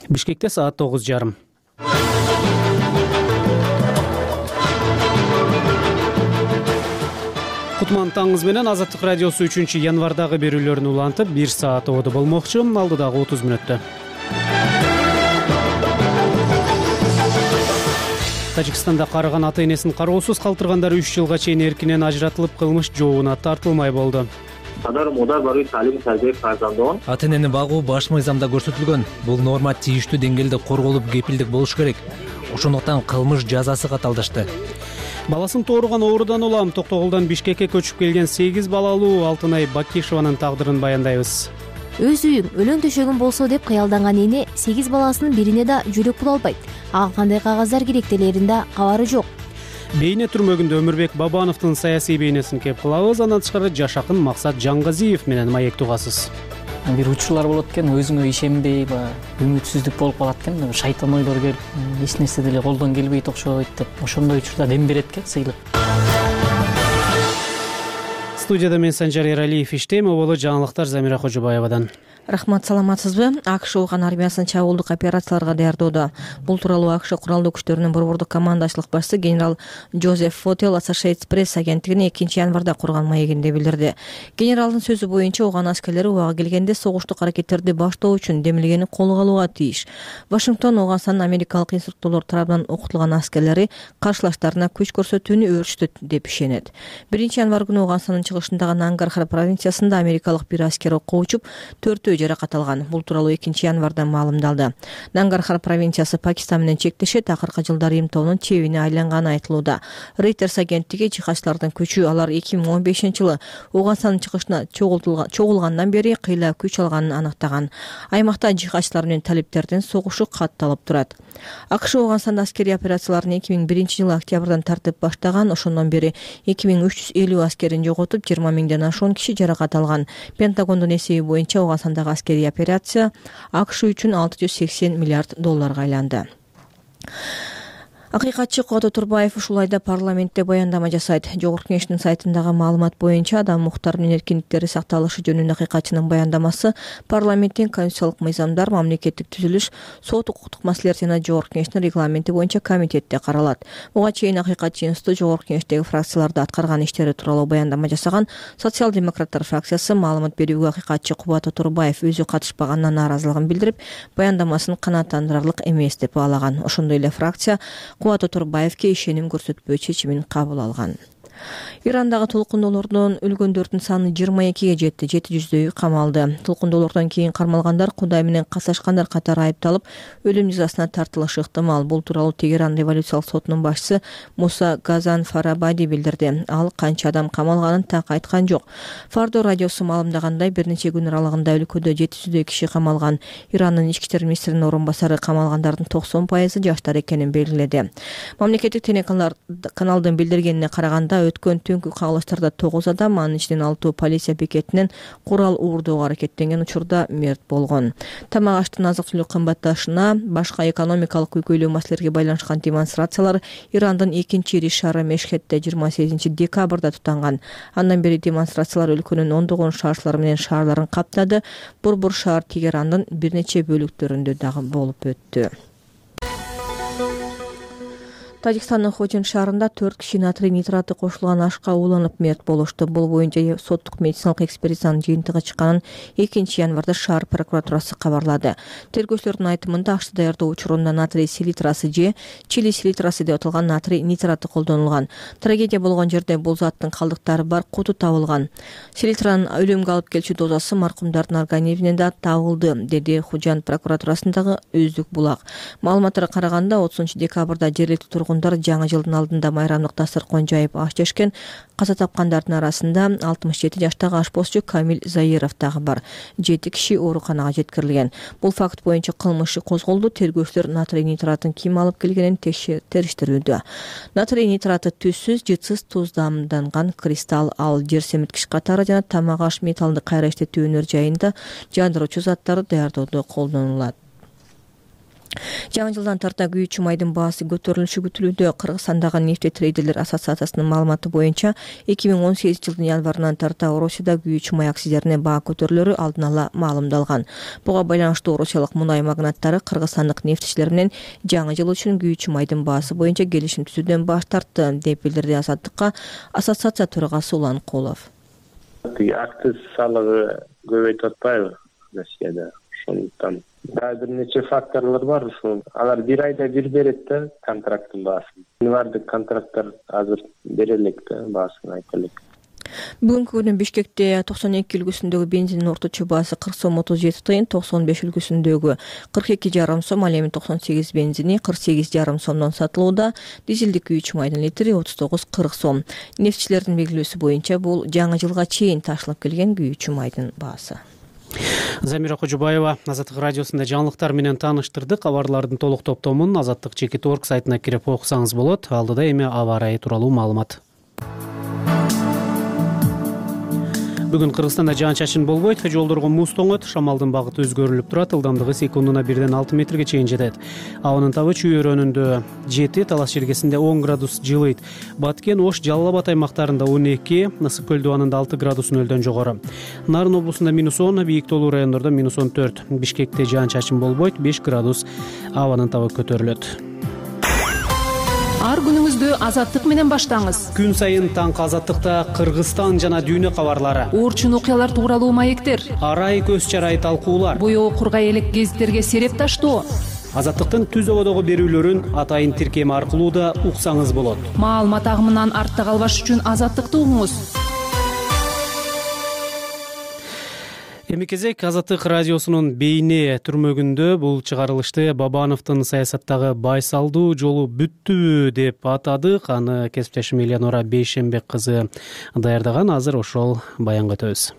Бишкекте саат 9:30. Кутман таңыз менен Азаттык радиосу 3 январдагы берүүлөрүн улантып 1 саат оду болмокчу. Алдыдагы 30 мүнөттө. Тажикстанда карыган ата-энесин кароосуз калтыргандар 3 жылга чейин эркинен ажыратылып, кылмыш жообуна тартылмай болду. Ата-энени багуу баш мыйзамда көрсөтүлгөн. Бул норма тийиштүү деңгээлде корголуп, кепилдик болуш керек. Ошондуктан кылмыш жазасы каталдашты. Баласын тооруган оорудан улам Токтогулдан Бишкекке көчүп келген 8 балалуу Алтынай Бакишеванын тагдырын баяндайбыз. Өз үйүм, өлөң төшөгүм болсо деп кыялданган эне 8 баласынын бирине да жөлөк була албайт. Ага кандай кагаздар керектелеринде кабары жок. Бейне түрмөгүндө Өмүрбек Бабановдун саясий бейнесин кеп кылабыз. Андан тышкары Жашакын Максат Жангазиев менен маек угасыз. Бир учурлар болот экен, өзүңө ишенбей, үмүтсүздүк болуп калат экен, шайтан ойлор келип, эч нерсе деле колдон келбейт окшойт деп. Ошондой учурда дем берет экен сыйлык. Студияда мен Санжар Эралиев иштейм, оболо жаңылыктар Замира Кожобаевадан. Рахмат, саламатсызбы? АКШ Ооган армиясын чабуулдук операцияларга даярдоодо. Бул тууралуу АКШ куралдуу күчтөрүнүн борбордук командачылык башчысы генерал Джозеф Фотел Associated Press агенттигине 2-январда курган маегинде билдирди. Генералдын сөзү боюнча Ооган аскерлери убагы келгенде согуштук аракеттерди баштоо үчүн демилгени колго алууга тийиш. Вашингтон Ооган америкалык инструкторлор тарабынан окутулган аскерлери каршылаштарына күч көрсөтүүнү өөрчүтөт деп ишенет. 1-январ күнү Оогандын чыгышындагы Нангархар провинциясында америкалык бир аскер окко учуп, 4 жаракат алган. Бул тууралуу 2-январда маалымдалды. Нангархар провинциясы Пакистан менен чектешет, акыркы жылдары Римтоонун чебине айланганы айтылууда. Reuters агенттиги жихадчылардын күчү алар 2015-жылы Оогандын чыгышына чогулгандан бери кыйла күч алганын аныктаган. Аймакта жихадчылар менен талиптердин согушу катталып турат. АКШ Оогандын аскерий операцияларын 2001-жылы октябрдан тартып баштаган. Ошондон бери 2350 аскерин жоготуп, 20 миңден ашуун киши жаракат алган. Пентагондун эсеби боюнча Оогандагы аскерий операция АКШ үчүн $680 миллиард айланды. Акыйкатчы Кубат Турбаев ушул айда парламентте баяндама жасайт. Жогорку Кеңештин сайтындагы маалымат боюнча адам укуктары менен эркиндиктери сакталышы жөнүндө акыйкатчынын баяндамасы парламенттин конституциялык мыйзамдар, мамлекеттик түзүлүш, сот укуктук маселелер жана Жогорку Кеңештин регламенти боюнча комитетте каралат. Буга чейин акыйкатчы институту Жогорку Кеңештеги фракцияларда аткарган иштери тууралуу баяндама жасаган. Социал-демократтар фракциясы маалымат берүүгө акыйкатчы Кубат Турбаев өзү катышпаганына нааразылыгын билдирип, баяндамасын канааттандырарлык эмес деп баалаган. Ошондой эле фракция Кубат Турбаевке ишеним көрсөтпөө чечимин кабыл алган. Ирандагы толкундоолордон өлгөндөрдүн саны 22-ге жетти, 700дөйү камалды. Толкундоолордон кийин кармалгандар Кудай менен касашкандар катары айыпталып, өлүм жазасына тартылышы ыктымал. Бул тууралуу Тегеран революциялык сотунун башчысы Муса Газан Фарабади билдирди. Ал канча адам камалганын так айткан жок. Фардо радиосу маалымдагандай, бир нече күн аралыгында өлкөдө 700дөй киши камалган. Ирандын ички иштер министринин орун басары камалгандардын 90% жаштар экенин белгиледи. Мамлекеттик телеканалдын билдиргенине караганда, өткөн түнкү кагылыштарда 9 адам, анын ичинен 6 полиция бекетинен курал уурдоого аракеттенген учурда мерт болгон. Тамак аштын азык-түлүк кымбатташына, башка экономикалык көйгөйлүү маселелерге байланышкан демонстрациялар Ирандын 2-ир шаары Мешхетте 28 декабрда тутанган. Андан бери демонстрациялар өлкөнүн ондогон шаарчылары менен шаарларын каптады. Борбор шаар Тегерандын бир нече бөлүктөрүндө дагы болуп өттү. Тажикстандын Ходжент шаарында 4 киши натрий нитраты кошулган ашка ууланып мерт болушту. Бул боюнча соттук медициналык экспертизанын жыйынтыгы чыкканын 2-январда шаар прокуратурасы кабарлады. Тергөөчүлөрдүн айтымында ашты даярдоо учурунда натрий селитрасы же чили селитрасы деп аталган натрий нитраты колдонулган. Трагедия болгон жерде бул заттын калдыктары бар куту табылган. Селитранын өлүмгө алып келчү дозасы маркумдардын организминен да табылды, деди Ходжент прокуратурасындагы Өздүк булак. Маалыматтарга караганда 30 декабрда жергиликтүү жаңы жылдын алдында майрамдык дасторкон жайып аш жешкен. Каза тапкандардын арасында 67 жаштагы ашпозчу Камил Заиров дагы бар. 7 киши ооруканага жеткирилген. Бул факт боюнча кылмыш козголду. Тергөөчүлөр натрий нитратын ким алып келгенин териштирүүдө. Натрий нитраты түссүз, жытсыз туздамданган кристалл, ал жер семирткич катары жана тамак аш металлды кайра иштетүү өнөр жайында жандыруучу заттарды даярдоодо колдонулат. Жаңы жылдан тарта күйүүчү майдын баасы көтөрүлүшү күтүлүүдө. Кыргызстандагы нефть трейдерлер ассоциациясынын маалыматы боюнча 2018 жылдын январынан тарта Орусияда күйүүчү май акциздерине баа көтөрүлөрү алдын ала маалымдалган. Буга байланыштуу орусиялык мунай магнаттары кыргызстандык нефтчилер менен жаңы жыл үчүн күйүүчү майдын баасы боюнча келишим түзүүдөн баш тартты деп билдирди Азаттыкка ассоциация төрагасы Улан Кулов. Акциз салыгы көбөйтүп атпайбы Россияда? Ошондуктан бир нече факторлор бар. Алар бир айда бир берет да контракттын баасын. Бардык контракттар азыр бере элек да баасын айта элек. Бүгүнкү күнү Бишкекте 92 үлгүсүндөгү бензиндин орточо баасы 40 сом 37 тыйын, 95 үлгүсүндөгү 42,5 сом, ал эми 98 бензини 48,5 сомдон сатылууда. Дизелдик күйүүчү майдын литри 39,40 сом. Нефтчилердин белгилөөсү боюнча бул жаңы жылга чейин ташылып келген күйүүчү майдын баасы. Замира Кожубаева Азаттык радиосунда жаңылыктар менен тааныштырдык. Кабарлардын толук топтомун azattik.org сайтына кирип окусаңыз болот. Алдыда эми аба ырайы тууралуу маалымат. Бүгүн Кыргызстанда жаан-чачын болбойт, жолдорго муз тоңот, шамалдын багыты өзгөрүлүп турат, ылдамдыгы секундуна 1-6 метрге чейин жетет. Абанын табы чүйөрөнүндө 7, Талас жергесинде 10 градус жылыйт. Баткен, Ош, Жалал Абад аймактарында 12, Ысык көл дубанында 6 градус нөлдөн жогору. Нарын облусунда -10, бийик тоолуу райондордо -14. Бишкекте жаан-чачын болбойт, 5 градус абанын табы көтөрүлөт. Ар күнүңүздү Азаттык менен баштаңыз. Күн сайын таңкы Азаттыкта Кыргызстан жана дүйнө кабарлары, Орчун окуялар тууралуу маектер, арай көз чарай талкуулар, боёо кургай элек гезиттерге сереп таштоо. Азаттыктын түз ободогу берүүлөрүн атайын тиркеми аркылуу да уксаңыз болот. Маалымат агымынан артта калбаш үчүн Азаттыкты угуңуз. Эми кезек Азаттык радиосунун бейне түрмөгүндө бул чыгарылышты Бабановдун саясаттагы байсалдуу жолу бүттүбү деп атадык. Аны кесиптешим Элеонора Бейшембек кызы даярдаган. Азыр ошол баянга өтөбүз.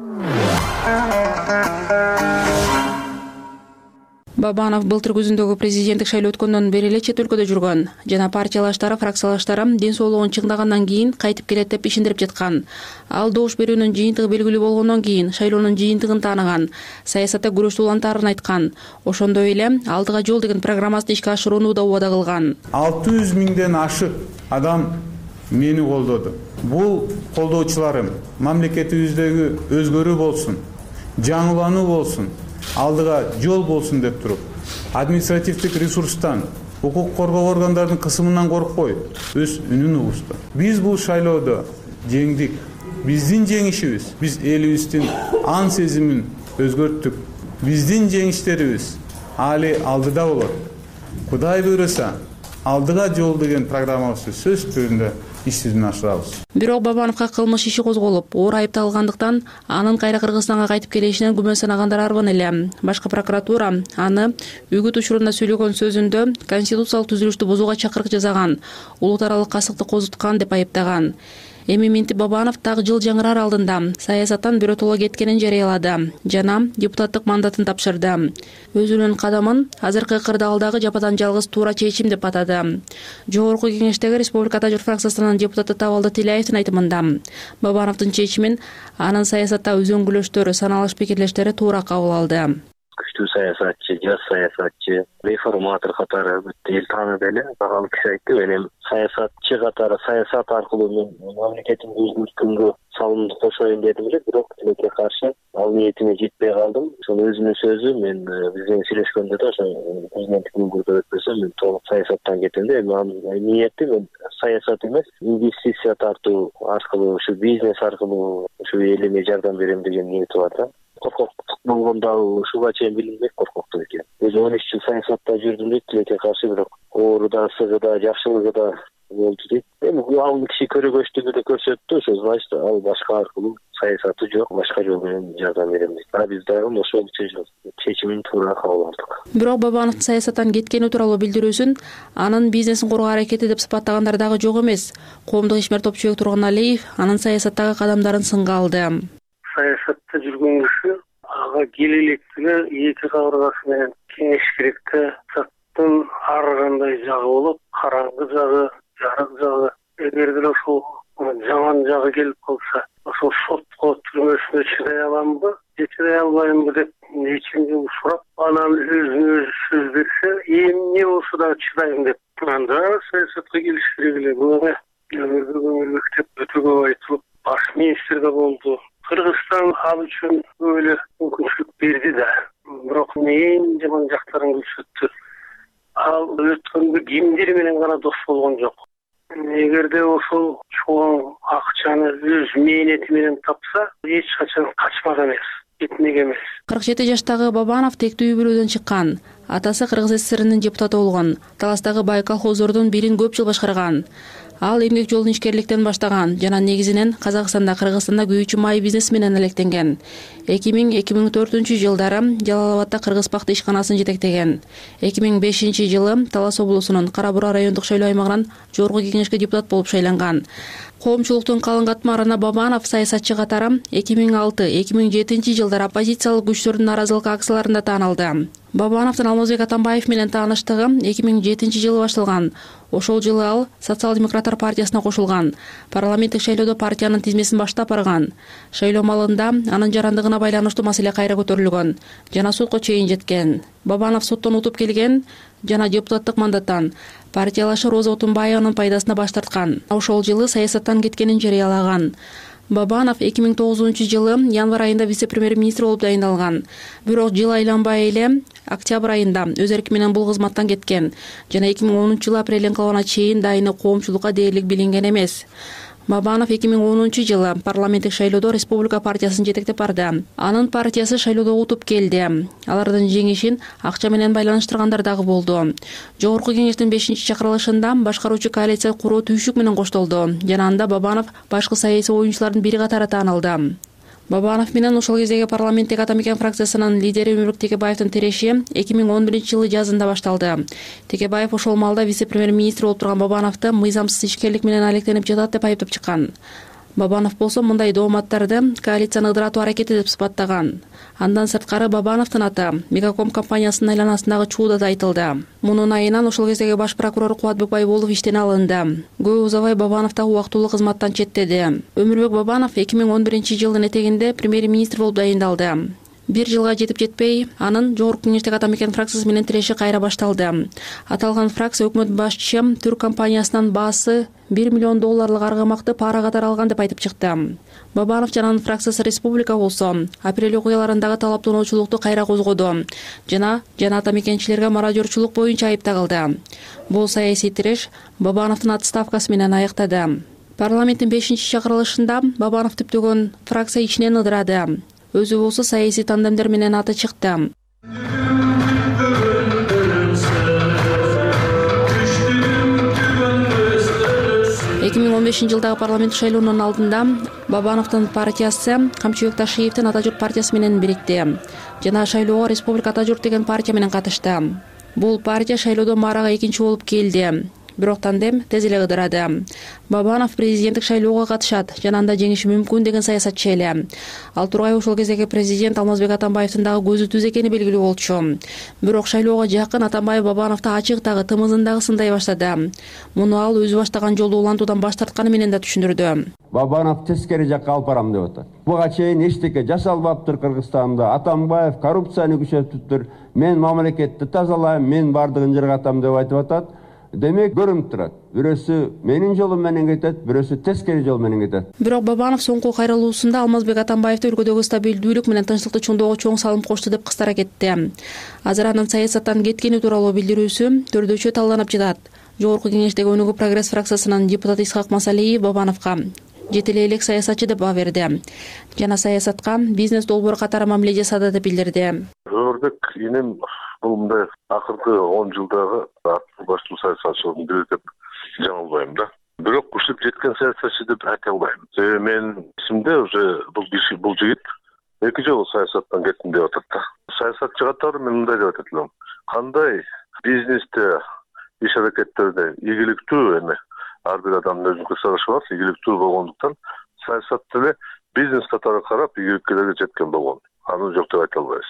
Бабанов былтыр күзүндөгү президенттик шайлоо өткөндөн бери эле чет өлкөдө жүргөн жана партиялаштары, фракциялаштары ден соолугун чыңдагандан кийин кайтып келет деп ишендирип жаткан. Ал добуш берүүнүн жыйынтыгы белгилүү болгондон кийин шайлоонун жыйынтыгын тааныган, саясатта күрөштү улантаарын айткан. Ошондой эле алдыга жол деген программасын ишке ашырууну да убада кылган. 600 миңден ашык адам мени колдоду. Бул колдоочуларым мамлекетибиздеги өзгөрүү болсун, жаңылануу болсун, алдыга жол болсун деп туруп, административдик ресурстан, укук коргоо органдардын кысымынан коркпой өз үнүн угушту. Биз бул шайлоодо жеңдик. Биздин жеңишибиз, биз элибиздин ан сезимин өзгөрттүк. Биздин жеңиштерибиз али алдыда болот. Кудай буйруса, алдыга жол деген программабызды сөз түрүндө иш жүзүнө ашырабыз. Бирок Бабановго кылмыш иши козголуп, оор айыпталгандыктан анын кайра Кыргызстанга кайтып келишинен күмөн санагандар арбын эле. Башкы прокуратура аны үгүт учурунда сүйлөгөн сөзүндө конституциялык түзүлүштү бузууга чакырык жасаган, улут аралык касыкты козуткан деп айыптаган. Эми Минтип Бабанов так жыл жаңырар алдында саясаттан биротоло кеткенин жарыялады жана депутаттык мандатын тапшырды. Өзүнүн кадамын азыркы кырдаалдагы жападан жалгыз туура чечим деп атады. Жогорку кеңештеги Республика Ата журт фракциясынын депутаты Табалды Тилеевдин айтымында Бабановдун чечимин анын саясатта үзөңгүлөштөр, саналыш пикирлештери туура кабыл алды. Күчтүү саясатчы, жас саясатчы, реформатор катары эл тааныды эле. Багалы киши айтты, мен саясатчы катары саясат аркылуу мен мамлекетимди өзгөрткөнгө салымды кошоюн дедим эле, бирок тилекке каршы ал ниетиме жетпей калдым. Ошол өзүнүн сөзү, мен биз менен сүйлөшкөндө да ошо президенттик өңгүрдө өтпөсө мен толук саясаттан кетем деп, ниети мен саясат эмес, инвестиция тартуу аркылуу, ушу бизнес аркылуу ушу элиме жардам берем деген ниети бар да. Коркоктук болгондо ушуга чейин билинбейт коркоктук экен. Өзү 13 жыл саясатта жүрдүм дейт, тилекке каршы, бирок оору да, сыгы да, жакшылыгы да болду дейт. Эми ал киши көрөгөчтүгү көрсөттү, ошо значит ал башка аркылуу саясаты жок, башка жол менен жардам берем дейт. Биз дагы ошол чечимин туура кабыл алдык. Бирок Бабановдун саясаттан кеткени тууралуу билдирүүсүн анын бизнесин коргоо аракети деп сыпаттагандар дагы жок эмес. Коомдук ишмер топчубек Турганалиев анын саясаттагы кадамдарын сынга алды. Саясатта жүргөн киши ага келелектиги эки кабыргасы менен кеңеш керек да. Саясаттын ар кандай жагы болот, караңгы жагы, жарык жагы. Эгерде ошол жаман жагы келип калса, ошол сотко, түрмөсүнө чыдай аламбы, чыдай албаймбы деп нечимди сурап, анан өзүнө өзү сөз берсе, ошо чыдайм деп анда саясатка келиш керек эле. Бул эме көңүлбек деп өтө көп айтылып, баш министр да болду. Кыргызстан ал үчүн көп эле мүмкүнчүлүк берди да. Бирок эң жаман жактарын көрсөттү. Ал өткөндө кимдер менен гана дос болгон жок. Эгерде ошол чоң акчаны өз мээнети менен тапса, эч качан качмак эмес, кетмек эмес. 47 жаштагы Бабанов тектүү үй бүлөдөн чыккан. Атасы Кыргыз СССРинин депутаты болгон. Таластагы бай колхоздордун бирин көп жыл башкарган. Ал эмгек жолун ишкерликтен баштаган жана негизинен Казакстанда, Кыргызстанда күйүүчү май бизнес менен алектенген. 2000-2004 жылдары Жалал-Абадда Кыргыз пахта ишканасын жетектеген. 2005 жылы Талас облусунун Кара Бура райондук шайлоо аймагынан жогорку кеңешке депутат болуп шайланган. Коомчулуктун калың катмарына Бабанов саясатчы катары 2006-2007 жылдары оппозициялык күчтөрдүн наразылык акцияларында таанылды. Бабановдун Алмазбек Атамбаев менен тааныштыгы 2007 жылы башталган. Ошол жылы ал Социал-демократтар партиясына кошулган. Парламенттик шайлоодо партиянын тизмесин баштап барган. Шайлоо малында анын жарандыгына байланыштуу маселе кайра көтөрүлгөн жана сотко чейин жеткен. Бабанов соттон утуп келген жана депутаттык мандаттан партиялашы Роза Отунбаеванын пайдасына баш тарткан. Ошол жылы саясаттан кеткенин жарыялаган. Бабанов 2009 жылы январь айында вице-премьер-министр болуп дайындалган. Бирок жыл айланбай эле октябрь айында өз эрки менен бул кызматтан кеткен жана 2010 жылы апрелден калгана чейин дайыны коомчулукка дээрлик билинген эмес. Бабанов 2010 жылы парламенттик шайлоодо Республика партиясын жетектеп барды. Анын партиясы шайлоодо утуп келди. Алардын жеңишин акча менен байланыштыргандар дагы болду. Жогорку кеңештин 5-чакырылышында башкаруучу коалиция куруу түйшүк менен коштолду жана анда Бабанов башкы саясий оюнчулардын бири катары таанылды. Бабанов менен ошол кездеги парламенттик Атамекен фракциясынын лидери Өмүрбек Текебаевдин тиреши 2011 жылы жазында башталды. Текебаев ошол маалда вице-премьер-министр болуп турган Бабановду мыйзамсыз ишкерлик менен алектенип жатат деп айыптап чыккан. Бабанов болсо мындай дооматтарды коалицияны ыдыратуу аракети деп сыпаттаган. Андан сырткары Бабановдун аты Мегаком компаниясынын айланасындагы чууда да айтылды. Мунун айынан ошол кездеги баш прокурор Кубатбек Байболов иштен алынды. Көп узабай Бабанов дагы убактылуу кызматтан четтеди. Өмүрбек Бабанов 2011 жылдын этегинде премьер-министр болуп дайындалды. Бир жылга жетип жетпей, анын жогорку кеңештеги Атамекен фракциясы менен тиреши кайра башталды. Аталган фракция өкмөт башчысы Түрк компаниясынан баасы $1 миллион аргамакты пара катары алган деп айтып чыкты. Бабанов жана анын фракциясы Республика болсо, апрель окуяларындагы талаптануучулукту кайра козгоду жана атамекенчилерге мародёрчулук боюнча айып тагылды. Бул саясий тиреш Бабановдун отставкасы менен аяктады. Парламенттин 5-чакырылышында Бабанов түптөгөн фракция ичинен ыдырады. Өзү болсо саясий тандемдер менен аты чыкты. 2015 жылдагы парламент шайлоонун алдында Бабановдун партиясы Камчыбек Ташиевдин Ата журт партиясы менен бирикти жана шайлоого Республика Ата журт деген партия менен катышты. Бул партия шайлоодо маарага экинчи болуп келди. Бирок тандем тез эле ыдырады. Бабанов президенттик шайлоого катышат жана анда жеңиши мүмкүн деген саясатчы эле. Ал тургай ошол кездеги президент Алмазбек Атамбаевдин дагы көзү түз экени белгилүү болчу. Бирок шайлоого жакын Атамбаев Бабановду ачык дагы тымызын дагы сындай баштады. Муну ал өзү баштаган жолду улантуудан баш тартканы менен да түшүндүрдү. Бабанов тескери жакка алып барам деп атат. Буга чейин эчтеке жасалбаптыр Кыргызстанда. Атамбаев коррупцияны күчөтүптүр. Мен мамлекетти тазалайм, мен бардыгын жыргатам деп айтып атат. Демек көрүнүп турат. Бирөөсү менин жолум менен кетет, бирөөсү тескери жол менен кетет. Бирок Бабанов соңку кайрылуусунда Алмазбек Атамбаевди өлкөдөгү стабилдүүлүк менен тынчтыкты чоңдоого чоң салым кошту деп кыстара кетти. Азыр анын саясаттан кеткени тууралуу билдирүүсү төрдөчө талданып жатат. Жогорку кеңештеги Өнүгүү прогресс фракциясынын депутаты Исхак Масалиев Бабановго жетелей элек саясатчы деп баа берди жана саясатка бизнес долбоор катары мамиле жасады деп билдирди. Өмүрбек инем бул мындай акыркы 10 жылдагы баштуу саясатчылардын бири деп жаңылбайм да. Бирок ушуп жеткен саясатчы деп айта албайм. Мен эсимде уже бул жигит 2 жолу саясаттан кеттим деп атат да. Саясатчы катары мен мындай деп айтат элем. Кандай бизнесте иш аракеттерде ийгиликтүү эме ар бир адамдын өзүнүн көзкарашы бар, ийгиликтүү болгондуктан саясатты эле бизнес катары карап ийгиликке жеткен болгон. Аны жок деп айта албайбыз.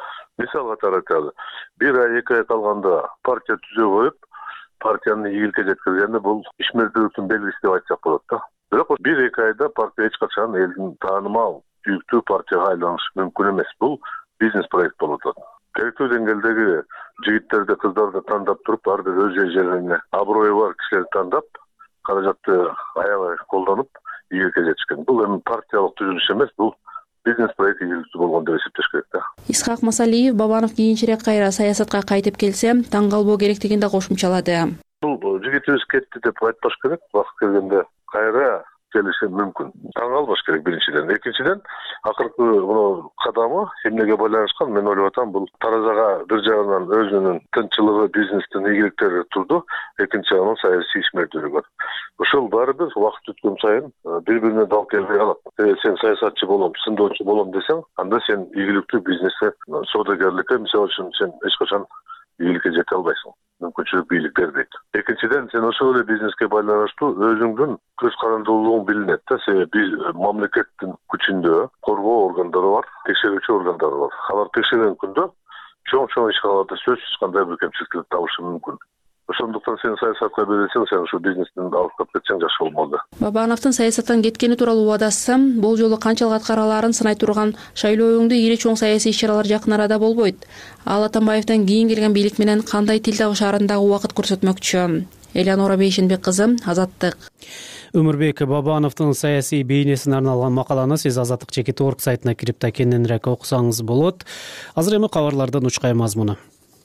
Мисал катары айталы. 1 ай 2 ай калганда партия түзө коюп, партияны ийгиликке жеткиргенде бул ишмердүүлүктүн белгиси деп айтсак болот да. Бирок 1-2 айда партия эч качан элдин таанымал, сүйүктүү партияга айланышы мүмкүн эмес. Бул бизнес проект болуп атат. керектүү деңгээлдеги жигиттерди, кыздарды тандап туруп, ар бир өз жерине аброю бар кишилерди тандап, каражатты аябай колдонуп ийгиликке жетишкен. Бул эми партиялык түзүлүш эмес, бул бизнес проект ийгиликтүү болгон деп эсептеш керек да. Исхак Масалиев Бабанов кийинчерээк кайра саясатка кайтып келсе, таң калбоо керектигин да кошумчалады. Бул жигитибиз кетти деп айтпаш керек, убакыт келгенде кайра келиши мүмкүн. Таң калбаш керек биринчиден. Экинчиден, акыркы мына кадамы эмнеге байланышкан, мен ойлоп атам, бул таразага бир жагынан өзүнүн тынччылыгы, бизнестин ийгиликтери турду, экинчи жагынан саясий ишмердүүлүгү. Ошол баары бир убакыт өткөн сайын бири-бирине дал келбей калат. Сен саясатчы болом, сындоочу болом десең, анда сен ийгиликтүү бизнесте, соодагерликке, мисалы үчүн сен эч качан ийгиликке жете албайсың. Мүмкүнчүлүк бийлик бербейт. Экинчиден, сен ошол эле бизнеске байланыштуу өзүңдүн көз карандуулугуң билинет да. Себеби мамлекеттин күчүндө коргоо органдары бар, текшерүүчү органдары бар. Алар текшерген күндө чоң ишканаларда сөзсүз кандай бир кемчиликтер табышы мүмкүн. Ошондуктан сен саясатка бересең, сен ушу бизнестен алып кетсең жакшы болмоду. Бабановдун саясаттан кеткени тууралуу убадасы бул жолу канчалык аткараларын сынай турган шайлоодо ири чоң саясий иш-чаралар жакын арада болбойт. Ал Атамбаевден кийин келген бийлик менен кандай тил табышаарын дагы убакыт көрсөтмөкчү. Элеонора Бейшенбек кызы, Азаттык. Өмүрбек Бабановдун саясий бейнесине арналган макаланы сиз Азаттык /org сайтына кирип да кененирээк окусаңыз болот. Азыр эми кабарлардын учкай мазмуну.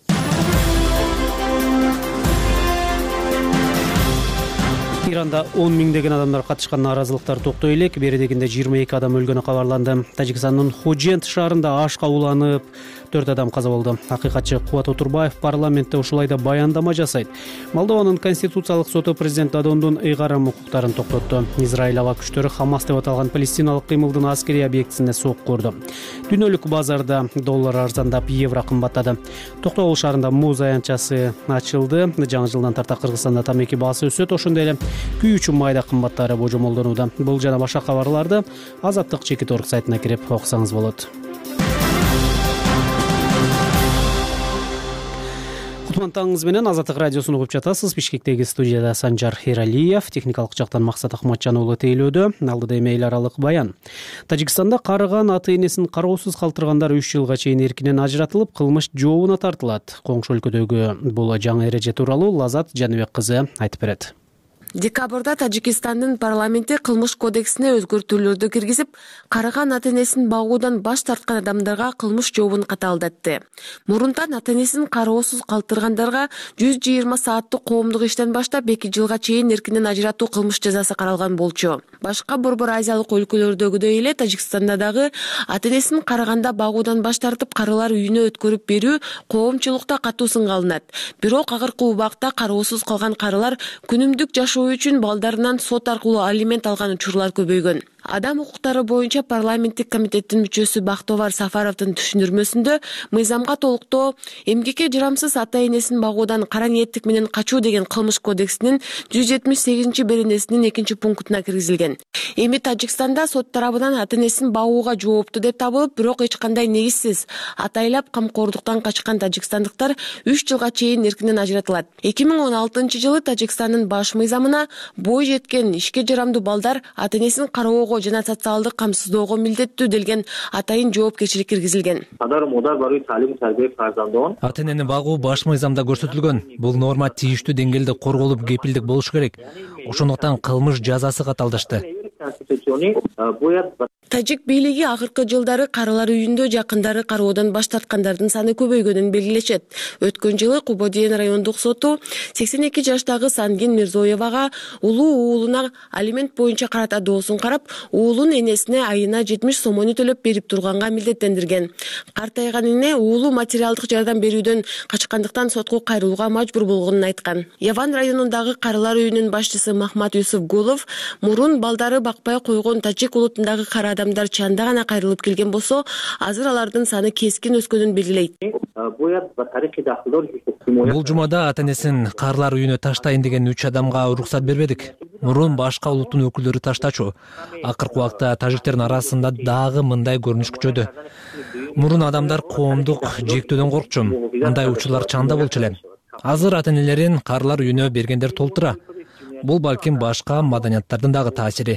Иранда 10 миңдеген адамдар катышкан нааразылыктар токтой элек. Беридегинде 22 адам өлгөнү кабарланды. Тажикстандын Ходжент шаарында ашка уланып 4 адам каза болду. Акыйкатчы Кубат Отурбаев парламентте ушулайда баяндама жасайт. Молдованын конституциялык соту президент Додондун ыйгарым укуктарын токтотту. Израиль аба күчтөрү Хамас деп аталган палестиналык кыймылдын аскерий объектисине сокку урду. Дүйнөлүк базарда доллар арзандап, евро кымбаттады. Токтогул шаарында муз аянтчасы ачылды. Жаңы жылдан тарта Кыргызстанда тамеки баасы өсөт, ошондой эле күйүүчү майда кымбаттары божомолдонууда. Бул жана башка кабарларды Азаттык /org сайтына кирип окусаңыз болот. Кутман менен Азаттык радиосун угуп жатасыз. Бишкектеги студияда Санжар Эралиев, техникалык жактан Максат Ахматжан уулу тейлөөдө. Алдыда эми эл аралык баян. Тажикстанда карыган ата энесин кароосуз калтыргандар 3 жылга чейин эркинен ажыратылып, кылмыш жообуна тартылат. Коңшу өлкөдөгү бул жаңы эреже тууралуу Лазат Жаныбек кызы айтып берет. Декабрда Тажикстандын парламенти кылмыш кодексине өзгөртүүлөрдү киргизип, карыган ата энесин багуудан баш тарткан адамдарга кылмыш жообун катаалдатты. Мурунтан ата энесин кароосуз калтыргандарга 120 сааттык коомдук иштен баштап 2 жылга чейин эркинен ажыратуу кылмыш жазасы каралган болчу. Башка борбор Азиялык өлкөлөрдөгүдөй эле Тажикстанда дагы ата энесин карыганда багуудан баш тартып карылар үйүнө өткөрүп берүү коомчулукта катуу сынга алынат. Бирок акыркы убакта кароосуз калган карылар күнүмдүк жашоо үчүн балдарынан сот аркылуу алимент алган учурлар көбөйгөн. Адам укуктары боюнча парламенттик комитеттин мүчөсү Бактовар Сафаровдун түшүндүрмөсүндө мыйзамга толуктоо эмгекке жарамсыз ата энесин багуудан кара ниеттик менен качуу деген кылмыш кодексинин 178-беренесинин 2-пунктуна киргизилген. Эми Тажикстанда сот тарабынан ата энесин багууга жооптуу деп табылып, бирок эч кандай негизсиз атайлап камкордуктан качкан тажикстандыктар 3 жылга чейин эркинен ажыратылат. 2016-жылы Тажикстандын баш мыйзамына бой жеткен ишке жарамдуу балдар ата энесин кароого жана социалдык камсыздоого милдеттүү делген атайын жоопкерчилик киргизилген. Ата энени багуу баш мыйзамда көрсөтүлгөн. Бул норма тийиштүү деңгээлде корголуп, кепилдик болуш керек. Ошондуктан кылмыш жазасы каталдашты. Тажик бийлиги акыркы жылдары карылар үйүндө жакындары кароодон баш тарткандардын саны көбөйгөнүн белгилешет. Өткөн жылы Кубодиен райондук соту 82 жаштагы Сангин Мирзоевага улуу уулуна алимент боюнча карата доосун карап, уулун энесине айына 70 сомону төлөп берип турганга милдеттендирген. Картайган эне уулу материалдык жардам берүүдөн качкандыктан сотко кайрылууга мажбур болгонун айткан. Яван районундагы карылар үйүнүн башчысы Махмат Юсуф Гулов мурун балдары бакпай койгон тажик улутундагы кара адамдар чанда гана кайрылып келген болсо, азыр алардын саны кескин өскөнүн белгилейт. Бул жумада ата энесин карылар үйүнө таштайын деген 3 адамга уруксат бербедик. Мурун башка улуттун өкүлдөрү таштачу. Акыркы убакта тажиктердин арасында дагы мындай көрүнүш күчөдү. Мурун адамдар коомдук жектөөдөн коркчу. Мындай учурлар чанда болчу эле. Азыр ата энелерин карылар үйүнө бергендер толтура. Бул балким башка маданияттардын дагы таасири.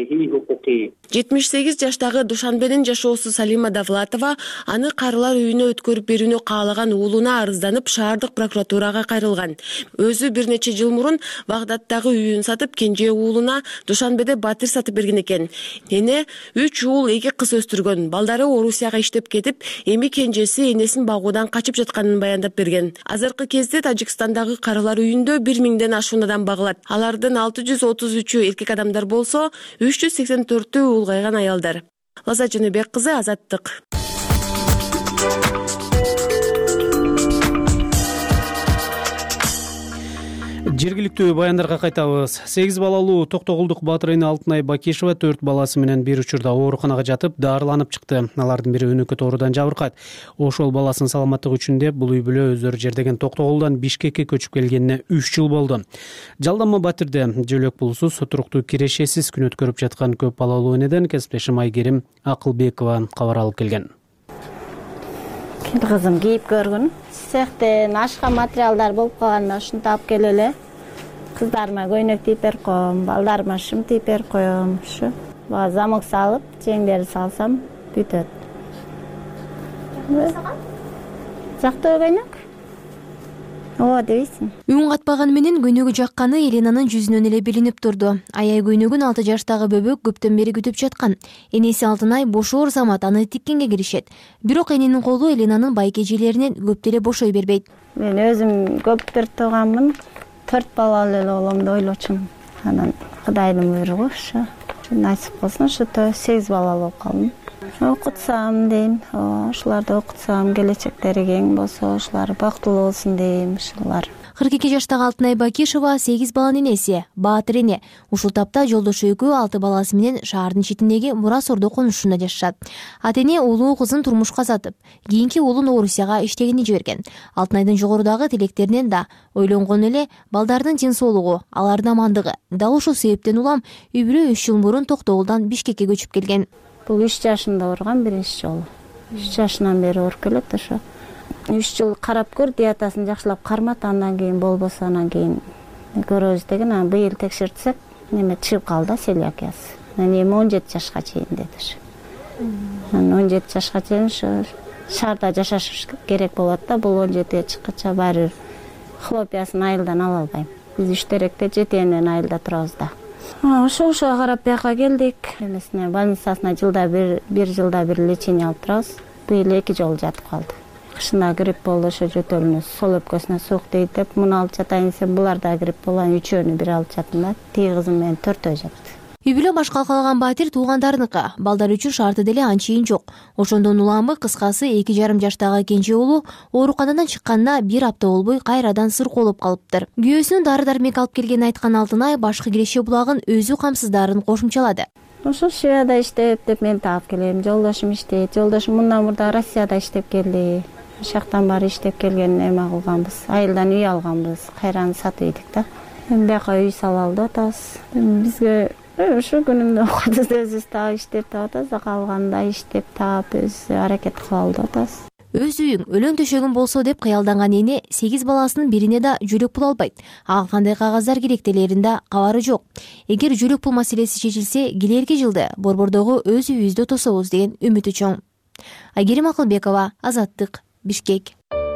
78 жаштагы Душанбенин жашоосу Салима Давлатова аны карылар үйүнө өткөрүп берүүнү каалаган уулуна арызданып шаардык прокуратурага кайрылган. Өзү бир нече жыл мурун Багдадтагы үйүн сатып, кенже уулуна Душанбеде батир сатып берген экен. Эне 3 уул 2 кыз өстүргөн. Балдары Орусияга иштеп кетип, эми кенжеси энесин багуудан качып жатканын баяндап берген. Азыркы кезде Тажикстандагы карылар үйүндө 1000ден ашуун адам багылат. Алардын 633-ü эркек адамдар болсо, 384-ü улгайган аялдар. Лаза Жөнөбек кызы, Азаттык. Жергиликтүү баяндарга кайтабыз. 8 балалуу Токтогулдук Батырайны Алтынай Бакишева 4 баласы менен бир учурда ооруканага жатып, дарыланып чыкты. Алардын бири өнөкөт оорудан жабыркайт. Ошол баласынын саламаттыгы үчүн деп бул үй бүлө өздөрү жердеген Токтогулдан Бишкекке көчүп келгенине 3 жыл болду. Жалданма батирде жөлөк пулсуз, туруктуу кирешесиз күн өткөрүп жаткан көп балалуу энеден кесиптешим Айгерим Акылбекова кабар алып келген. Кызым кийип көргүн. Сехтен ашка материалдар болуп калганда ушуну таап келеле. Кыздарыма көйнөк тийип берип коем, балдарыма шым тийип берип коем. Ушу бага замок салып, жеңдерди салсам бүтөт. Жактуу көйнөк. Ооба дейсиң. Үн катпаганы менен көйнөгү жакканы Еленанын жүзүнөн эле билинип турду. Аяй көйнөгүн 6 жаштагы бөбөк көптөн бери күтүп жаткан. Энеси Алтынай бошоор замат аны тиккенге киришет. Бирок эненин колу Еленанын байке эжелеринен көп деле бошой бербейт. Мен өзүм көптөр тууганмын. 4 балалуу эле боломду ойлочумун. Анан Кудайдын буйругу ушу. Насип болсун, ушу 8 балалуу болуп калдым. Окутсам дейм, ошолорду окутсам, келечектери кең болсо, ошолор бактылуу болсун дейм, ушулар. 42 жаштагы Алтынай Бакишева 8 баланын энеси, Баатыр эне. Ушул тапта жолдошу экөө 6 баласы менен шаардын четиндеги Мура Сордо конушунда жашашат. Ата эне улуу кызын турмушка сатып, кийинки уулун Орусияга иштегени жиберген. Алтынайдын жогорудагы тилектеринен да ойлонгон эле балдардын тин соолугу, алардын амандыгы. Дал ошол себептен улам үй бүлө 3 жыл мурун Токтогулдан Бишкекке көчүп келген. Бул 3 жашында ооруган биринчи жолу. 3 жашынан бери ооруп келет ошо. 3 жыл карап көр, диетасын жакшылап кармат, андан кийин болбосо анан кийин көрөбүз деген. Анан быйыл текшертсек, неме чыгып калды, целиакиясы. Эми 17 жашка чейин деди. Анан 17 жашка чейин ошо шаарда жашаш керек болот да, бул 17-ге чыккача баары хлопиясын айылдан ала албайм. Биз Үштеректе жетенен айылда турабыз да. Ошого карап бияка келдик. Эмесине больницасына жылда бир жылда бир лечение алып турабыз. Быйыл 2 жолу жатып калды. Кышында грипп болду, ошо жөтөлүнө сол өпкөсүнө суук тийип деп, муну алып жатайын десем, булар да грипп болгон, 3-өөнү бир алып жаттым да. Тиги кызым менен 4-өө жатты. Үй бүлө башка калган батир туугандарыныкы. Балдар үчүн шарты деле анчейин жок. Ошондон уламы кыскасы 2,5 жаштагы кенже уулу ооруканадан чыкканына 1 апта болбой кайрадан сыркоолоп калыптыр. Күйөөсүнүн дары-дармек алып келгенин айткан Алтынай башкы киреше булагын өзү камсыздарын кошумчалады. Ошо Шведияда иштеп деп мен таап келем. Жолдошум иштейт. Жолдошум мындан мурда Россияда иштеп келди. Шактан баары иштеп келген эме кылганбыз. Айылдан үй алганбыз. Кайраны сатып ийдик да. Эми бияка үй салалы деп атабыз. Бизге ошо күнүмдө окутуп өзүбүз таап иштеп таап атабыз. Калганда иштеп таап өзүбүз аракет кылалы деп атабыз. Өз үйүң, өлөң төшөгүң болсо деп кыялданган эне 8 баласынын бирине да жөлөк пул албайт. Ага кандай кагаздар керек делеринде кабары жок. Эгер жөлөк пул маселеси чечилсе, келерки жылды борбордогу өз үйүбүздө тособуз деген үмүтү чоң. Айгерим Акылбекова, Азаттык, Бишкек.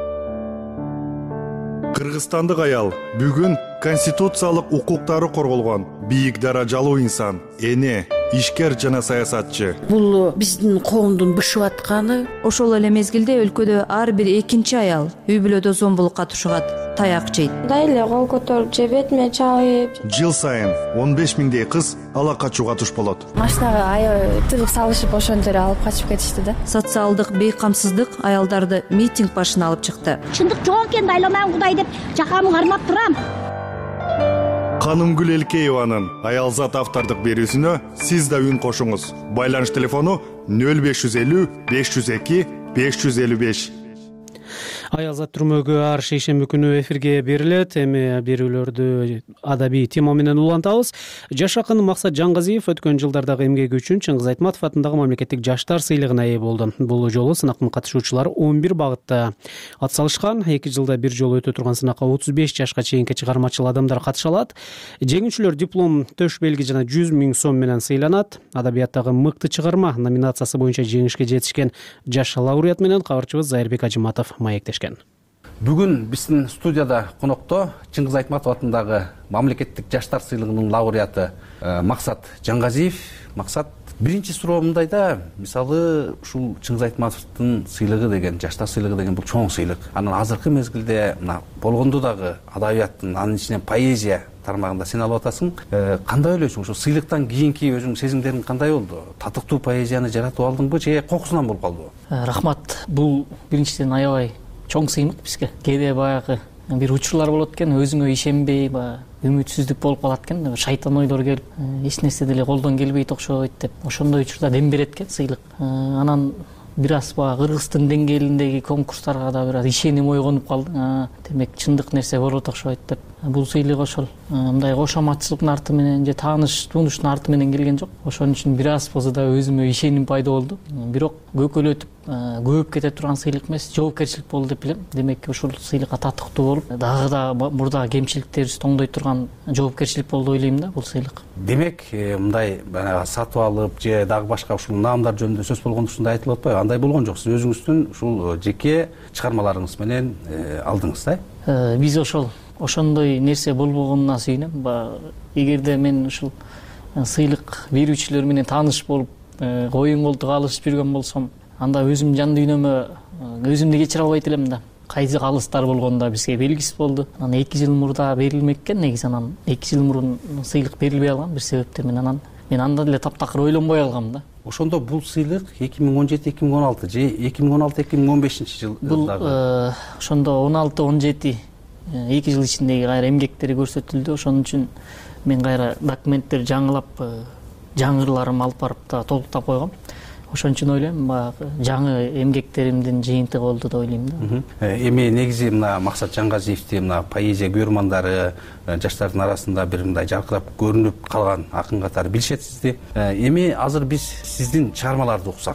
Кыргызстандык аял бүгүн конституциялык укуктары корголгон бийик даражалуу инсан, эне, ишкер жана саясатчы. Бул биздин коомдун бышып атканы. Ошол эле мезгилде өлкөдө ар бир экинчи аял үй бүлөдө зомбулукка тушугат, таяк жейт. Дайле кол көтөрүп же бетиме чабып. Жыл сайын 15 миңдей кыз ала качууга туш болот. Машинага тыгып салышып ошондо эле алып качып кетишти да. Социалдык бейкамсыздык аялдарды митинг башына алып чыкты. Чындык жок экен, дайламан Кудай деп жакамы кармап турам. Канымгүл Элкееванын аялзат автордук берүүсүнө сиз да үн кошуңуз. Байланыш телефону 0550 502 555. Аялзат түрмөгү ар шейшемби күнү эфирге берилет. Эми берүүлөрдү адабий тема менен улантабыз. Жаш акын Максат Жаңгазиев өткөн жылдардагы эмгеги үчүн Чыңгыз Айтматов атындагы мамлекеттик жаштар сыйлыгына ээ болду. Бул жолу сынактын катышуучулары 11 багытта атсалышкан. 2 жылда бир жолу өтө турган сынакка 35 жашка чейинки чыгармачыл адамдар катыша алат. Жеңүүчүлөр диплом, төш белги жана 100 000 сом менен сыйланат. Адабияттагы мыкты чыгарма номинациясы боюнча жеңишке жетишкен жаш лауреат менен кабарчыбыз Зайырбек Ажыматов маектешкен. Бүгүн биздин студияда конокто Чыңгыз Айтматов атындагы мамлекеттик жаштар сыйлыгынын лауреаты Максат Жаңгазиев. Максат, биринчи суроо мындай да, мисалы ушул Чыңгыз Айтматовдун сыйлыгы деген, жаштар сыйлыгы деген бул чоң сыйлык. Анан азыркы мезгилде мына болгондо дагы адабияттын, анын ичинен поэзия тармагында сен алып атасың. Кандай ойлойсуң, ушул сыйлыктан кийинки өзүң сезимдериң кандай болду? Татыктуу поэзияны жаратып алдыңбы же кокусунан болуп калдыбы? Рахмат. Бул биринчиден аябай чоң сыймык бизге. Кээде баягы бир учурлар болот экен, өзүңө ишенбей, үмүтсүздүк болуп калат экен, шайтан ойлор келип, эч нерсе деле колдон келбейт окшойт деп. Ошондой учурда дем берет экен сыйлык. Анан бир аз Кыргыздын деңгээлиндеги конкурстарга да бир аз ишеним ойгонуп калды. Демек чындык нерсе болот окшойт деп. Бул сыйлык ошол мындай кошоматчылыктын арты менен же тааныш тунуштун арты менен келген жок. Ошон үчүн бир аз болсо да өзүмө ишеним пайда болду. Бирок көкөлөтүп көбүп кете турган сыйлык эмес, жоопкерчилик болду деп билем. Демек ушул сыйлыкка татыктуу болуп, дагы да мурда кемчиликтерибизди тоңдой турган жоопкерчилик болду ойлойм да бул сыйлык. Демек, мындай сатып алып же дагы башка ушул наамдар жөнүндө сөз болгондо ушундай айтылып атпайбы? Андай болгон жок. Сиз өзүңүздүн ушул жеке чыгармаларыңыз менен алдыңыз да? Биз ошондой нерсе болбогонуна сүйүнөм. Эгерде мен ушул сыйлык берүүчүлөр менен тааныш болуп, коюн колтук алышып жүргөн болсом, анда өзүм жан дүйнөмө өзүмдү кечире албайт элем да. Кайсы калыстар болгондо бизге белгисиз болду. Анан 2 жыл мурда берилмек экен, негизи анан 2 жыл мурун сыйлык берилбей алган бир себептен менен мен анда деле таптакыр ойлонбой алгам да. Ошондо бул сыйлык 2017-2016 же 2016-2015 жылдагы? Ошондо 16-17 2 жыл ичиндеги кайра эмгектери көрсөтүлдү. Ошон үчүн мен кайра документтерди жаңылап, жаңырыларым алып барып да толуктап койгом. Ошон үчүн ойлойм, жаңы эмгектеримдин жыйынтыгы болду деп ойлойм да. Эми негизи мына Максат Жаңгазиевди мына поэзия көрмандары, жаштардын арасында бир мындай жаркырап көрүнүп калган акын катары билишет сизди. Эми азыр биз сиздин чыгармаларды уксак.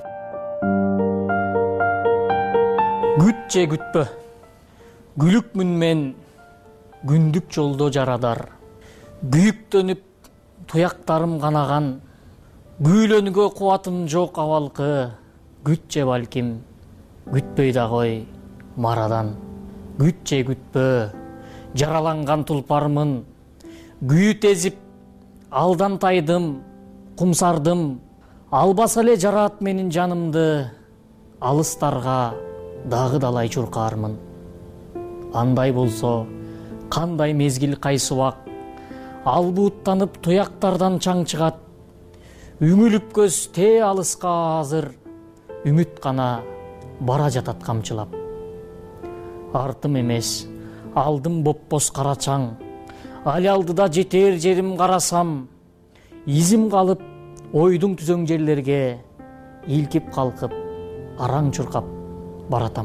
Күт же күтпө, күлүкмүн мен күндүк жолдо жарадар. Күйүктөнүп туяктарым канаган, күүлөнгө кубатым жок абалкы. Күт же балким, күтпөй да кой марадан. Күт же күтпө, жараланган тулпармын. Күйү тезип алдан тайдым, кумсардым. Албаса эле жараат менин жанымды, алыстарга дагы далай чуркаармын. Андай болсо, кандай мезгил кайсы убак, албууттанып туяктардан чаң чыгат. Үңүлүп көз те алыска азыр, үмүт гана бара жатат камчылап. Артым эмес, алдым боппос кара чаң, али алдыда жетер жерим карасам, изим калып ойдуң түзөң жерлерге, илкип калкып, араң чуркап баратам.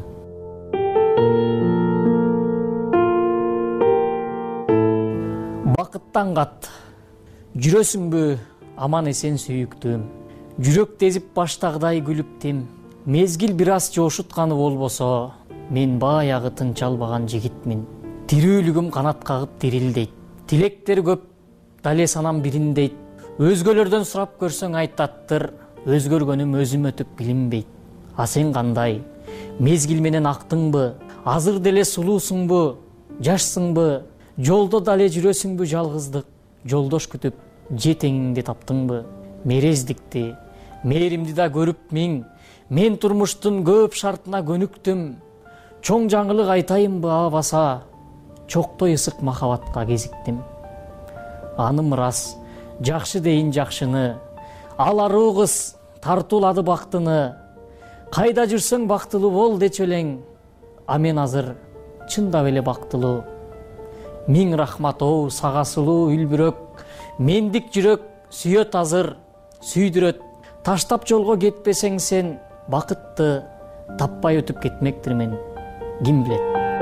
Бакыттан кат, жүрөсүңбү аман эсен сүйүктүм. Жүрөк тезип баштагыдай күлүптүм. Мезгил бир аз жошутканы болбосо, мен баягы тынч албаган жигитмин. Тирүүлүгүм канат кагып дирилдейт. Тилектер көп, дале санам бириндейт. Өзгөлөрдөн сурап көрсөң айтаттыр, өзгөргөнүм өзүм өтүп билинбейт. А сен кандай? Мезгил менен актыңбы? Азыр деле сулуусуңбу? Жашсыңбы? Жолдо дале жүрөсүңбү жалгыздык? Жолдош күтүп же теңиңди таптыңбы? Мерездикти, мээримди да көрүп миң, мен турмуштун көп шартына көнүктүм. Чоң жаңылык айтайынбы абаса, чоктой ысык махабатка кезиктим. Аным рас, жакшы дейин жакшыны, ал аруу кыз тартуулады бактыны. Кайда жүрсөң бактылуу бол дечү элең, а мен азыр чындап эле бактылуу. Миң рахмат оу сага сулуу үлбүрөк, мендик жүрөк сүйөт азыр, сүйдүрөт. Таштап жолго кетпесең сен, бакытты таппай өтүп кетмектирмин. ким билет.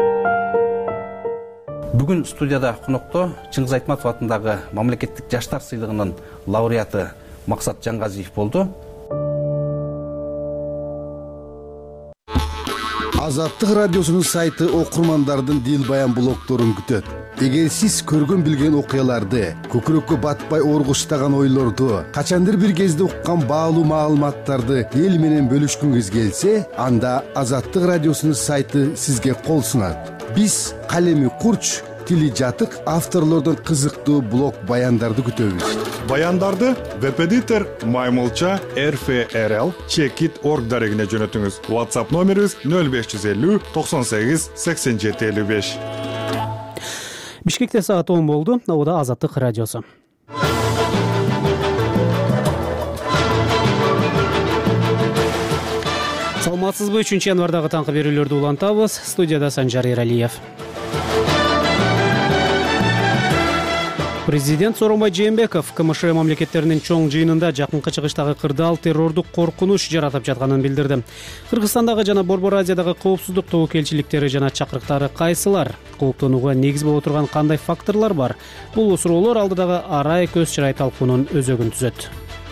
Бүгүн студияда конокто Чыңгыз Айтматов атындагы мамлекеттик жаштар сыйлыгынын лауреаты Максат Жаңгазиев болду. Азаттык радиосунун сайты окурмандардын дил баян блогторун күтөт. Эгер сиз көргөн билген окуяларды, көкүрөккө батпай оргуштаган ойлорду, качандыр бир кезде уккан баалуу маалыматтарды эл менен бөлүшкүңүз келсе, анда Азаттык радиосунун сайты сизге кол сунат. Биз калеми курч, тили жатык авторлордун кызыктуу блог баяндарды күтөбүз. Баяндарды веб-эдитор Маймылча rfrl@org дарегине жөнөтүңүз. WhatsApp номерибиз 0550 98 87 55. Бишкекте саат 10 болду. Абуда Азаттык радиосу. Саламатсызбы? 3 январдагы таңкы берүүлөрдү улантабыз. Студияда Санжар Эралиев. Президент Сооронбай Жээнбеков КМШ мамлекеттеринин чоң жыйынында жакынкы чыгыштагы кырдаал террордук коркунуч жаратып жатканын билдирди. Кыргызстандагы жана Борбор Азиядагы коопсуздук тобокелчиликтери жана чакырыктары кайсылар? Кооптонууга негиз боло турган кандай факторлор бар? Бул суроолор алдыдагы арай көз чырай талкуунун өзөгүн түзөт.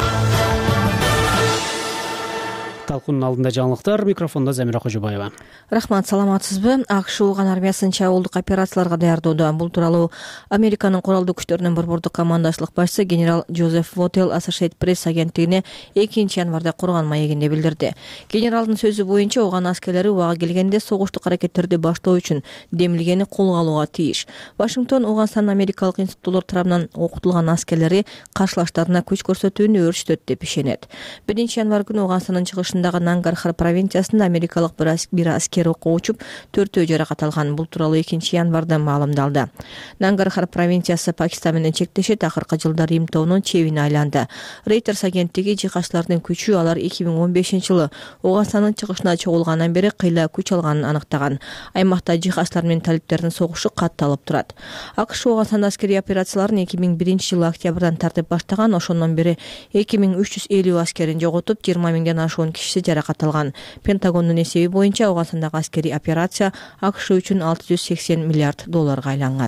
Талкуунун алдында жаңылыктар, микрофондо Замира Кожобаева. Рахмат, саламатсызбы? АКШ Уган армиясын чабуулдук операцияларга даярдоодо. Бул тууралуу Американын куралдуу күчтөрүнүн борбордук командачылык башчысы генерал Джозеф Вотел Associated Press агенттигине 2 январда курган маегинде билдирди. Генералдын сөзү боюнча, Уган аскерлери убага келгенде согуштук аракеттерди баштоо үчүн демилгени колго алууга тийиш. Вашингтон Уганстан америкалык институттар тарабынан окутулган аскерлери каршылаштарына күч көрсөтүүнү өрчүтөт деп ишенет. 1 январ күнү Уганстандын чыгышындагы Нангархар провинциясында америкалык бир аскер окко учуп, 4 жаракат алган. Бул тууралуу 2 январда маалымдалды. Нангархар провинциясы Пакистан менен чектешет, акыркы жылда Рим тоонун чебине айланды. Reuters агенттиги жихадчылардын күчү алар 2015-жылы Уганстандын чыгышына чогулгандан бери кыйла күч алганын аныктаган. Аймакта жихадчылар менен талиптердин согушу катталып турат. АКШ Уганстанда аскерий операцияларын 2001-жылы октябрдан тартып баштаган. Ошондон бери 2350 аскерин жоготуп, 20 миңден ашуун киши жаракат алган. Пентагондун эсеби боюнча Уганстандагы аскерий операция АКШ үчүн $680 миллиард айланган.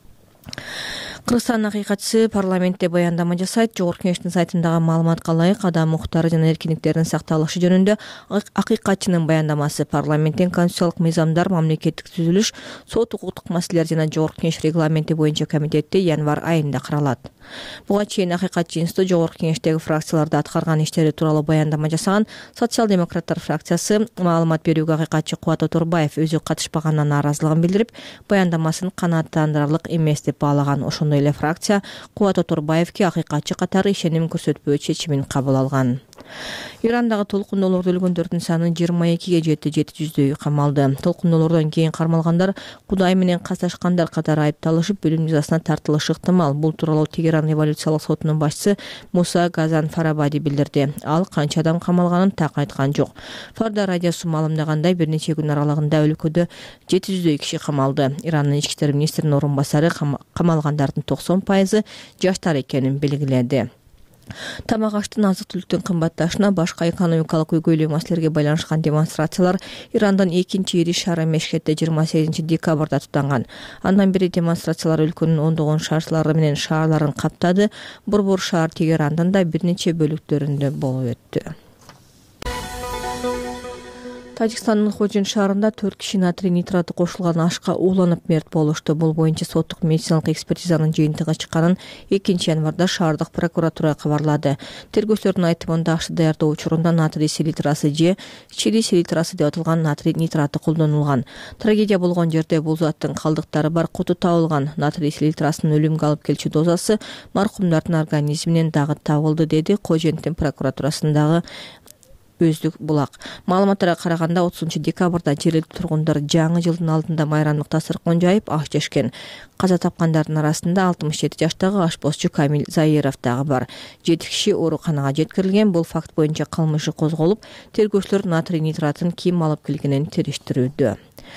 Кыргызстан акыйкатчысы парламентте баяндама жасайт. Жогорку Кеңештин сайтындагы маалыматка ылайык, адам укуктары жана эркиндиктердин сакталышы жөнүндө акыйкатчынын баяндамасы парламенттин конституциялык мыйзамдар, мамлекеттик түзүлүш, сот укуктук маселелер жана Жогорку Кеңеш регламенти боюнча комитетте январ айында каралат. Буга чейин акыйкатчы институт Жогорку Кеңештеги фракцияларда аткарган иштери тууралуу баяндама жасаган. Социал-демократтар фракциясы маалымат берүүгө акыйкатчы Кубат Оторбаев өзү катышпаганына нааразылыгын билдирип, баяндамасын канааттандырарлык эмес деп баалаган. Ошондой эле фракция Кубат Оторбаевке акыйкатчы катары ишеним көрсөтпөө чечимин кабыл алган. Ирандагы толкундоолордо өлгөндөрдүн саны 22-ге жетти, 700дөйү камалды. Толкундоолордон кийин кармалгандар Кудай менен касташкандар катары айыпталышып, өлүм жазасына тартылышы ыктымал. Бул тууралуу Тегеран революциялык сотунун башчысы Муса Газан Фарабади билдирди. Ал канча адам камалганын так айткан жок. Фарда радиосу маалымдагандай, бир нече күн аралыгында өлкөдө 700дөй киши камалды. Ирандын ички иштер министринин орун басары камалгандардын 90% жаштар экенин белгиледи. Тамак аштын, азык-түлүктүн кымбатташына, башка экономикалык көйгөйлүү маселелерге байланышкан демонстрациялар Ирандын 2-ири шаары Мешхетте 28 декабрда тутанган. Андан бери демонстрациялар өлкөнүн ондогон шаарчылары менен шаарларын каптады. Борбор шаар Тегерандын да бир нече бөлүктөрүндө болуп өттү. Тажикстандын Хожин шаарында 4 киши натрий нитраты кошулган ашка ууланып мерт болушту. Бул боюнча соттук медициналык экспертизанын жыйынтыгы чыкканын 2 январда шаардык прокуратура кабарлады. Тергөөчүлөрдүн айтымында ашты даярдоо учурунда натрий селитрасы же чили селитрасы деп аталган натрий нитраты колдонулган. Трагедия болгон жерде бул заттын калдыктары бар куту табылган. Натрий селитрасынын өлүмгө алып келчү дозасы маркумдардын организминен дагы табылды, деди Коженттин прокуратурасындагы Өздүк Булак. Маалыматтарга караганда 30 декабрда жергиликтүү тургундар жаңы жылдын алдында майрамдык дасторкон жайып аш жешкен. Каза тапкандардын арасында 67 жаштагы ашпозчу Камил Заиров дагы бар. 7 киши ооруканага жеткирилген. Бул факт боюнча кылмыш козголуп, тергөөчүлөр натрий нитратын ким алып келгенин териштирүүдө.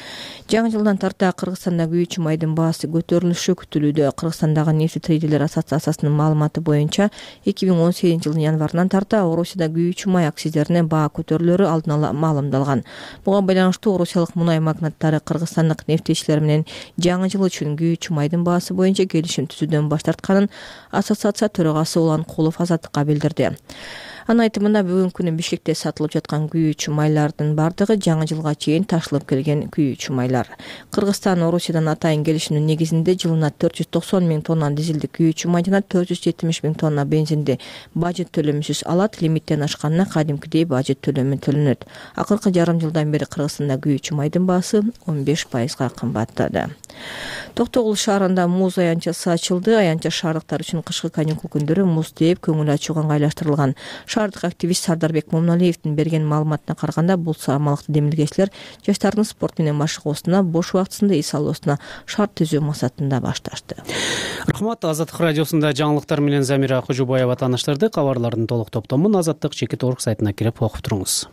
Жаңы жылдан тарта Кыргызстанда күйүүчү майдын баасы көтөрүлүшү күтүлүүдө. Кыргызстандагы нефти трейдерлер ассоциациясынын маалыматы боюнча 2018 жылдын январынан тарта Орусияда күйүүчү май акциздерине баа көтөрүлөрү алдын ала маалымдалган. Буга байланыштуу орусиялык мунай магнаттары кыргызстандык нефтечилер менен жаңы жыл үчүн күйүүчү майдын баасы боюнча келишим түзүүдөн баш тартканын ассоциация төрагасы Улан Кулов Азаттыкка билдирди. Анын айтымында бүгүнкү күнү Бишкекте сатылып жаткан күйүүчү майлардын бардыгы жаңы жылга чейин ташылып келген күйүүчү майлар. Кыргызстан Орусиядан атайын келишимдин негизинде жылына 490 миң тонна дизелдик күйүүчү май жана 470 миң тонна бензинди бажет төлөмүсүз алат. Лимиттен ашканына кадимкидей бажет төлөмү төлөнөт. Акыркы жарым жылдан бери Кыргызстанда күйүүчү майдын баасы 15% кымбаттады. Токтогул шаарында муз аянтчасы ачылды. Аянтча шаардыктар үчүн кышкы каникул күндөрү муз тээп көңүл ачууга ыңгайлаштырылган. Шаардык активист Сардарбек Момуналиевдин берген маалыматына караганда, бул самалыкты демилгечилер жаштардын спорт менен машыгуусуна, бош убактысында эс алуусуна шарт түзүү максатында башташты. Рахмат. Азаттык радиосунда жаңылыктар менен Замира Кожубаева тааныштырды. Кабарлардын толук топтомун Азаттык /org сайтына кирип окуп туруңуз.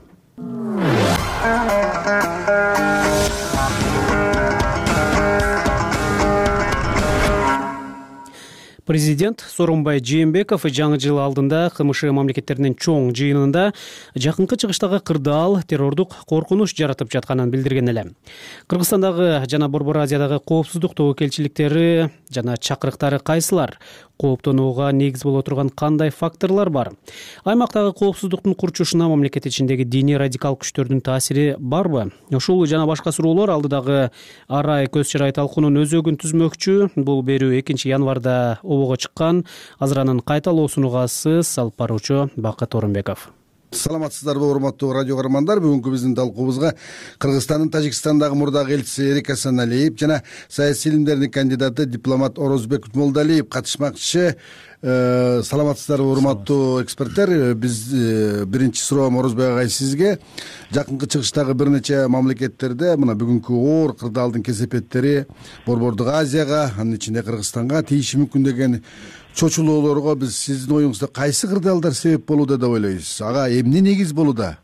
Президент Сооронбай Жээнбеков жаңы жыл алдында КМШ мамлекеттеринин чоң жыйынында жакынкы чыгыштагы кырдаал террордук коркунуч жаратып жатканын билдирген эле. Кыргызстандагы жана Борбор Азиядагы коопсуздук тобокелчиликтери жана чакырыктары кайсылар? Кооптонууга негиз боло турган кандай факторлор бар? Аймактагы коопсуздуктун курчушуна мамлекет ичиндеги диний радикал күчтөрдүн таасири барбы? Ушул жана башка суроолор алдыдагы арай көз чырай талкуунун өзөгүн түзмөкчү. Бул берүү 2-январда обого чыккан. Азыр анын кайталоосуна сөз алып баруучу Бакыт Орунбеков. Саламатсыздарбы, урматтуу радио каармандар. Бүгүнкү биздин талкуубузга Кыргызстандын Тажикстандагы мурдагы элчиси Эрик Асаналиев жана саясий илимдердин кандидаты дипломат Орозбек Молдалиев катышмакчы. Саламатсыздарбы, урматтуу эксперттер. Биз биринчи суроом Орозбек агай сизге. Жакынкы чыгыштагы бир нече мамлекеттерде мына бүгүнкү оор кырдаалдын кесепеттери Борбордук Азияга, анын ичинде Кыргызстанга тийиши мүмкүн деген чочулоолорго биз сиздин оюңузда кайсы кырдаалдар себеп болууда деп ойлойсуз? Ага эмне негиз болууда?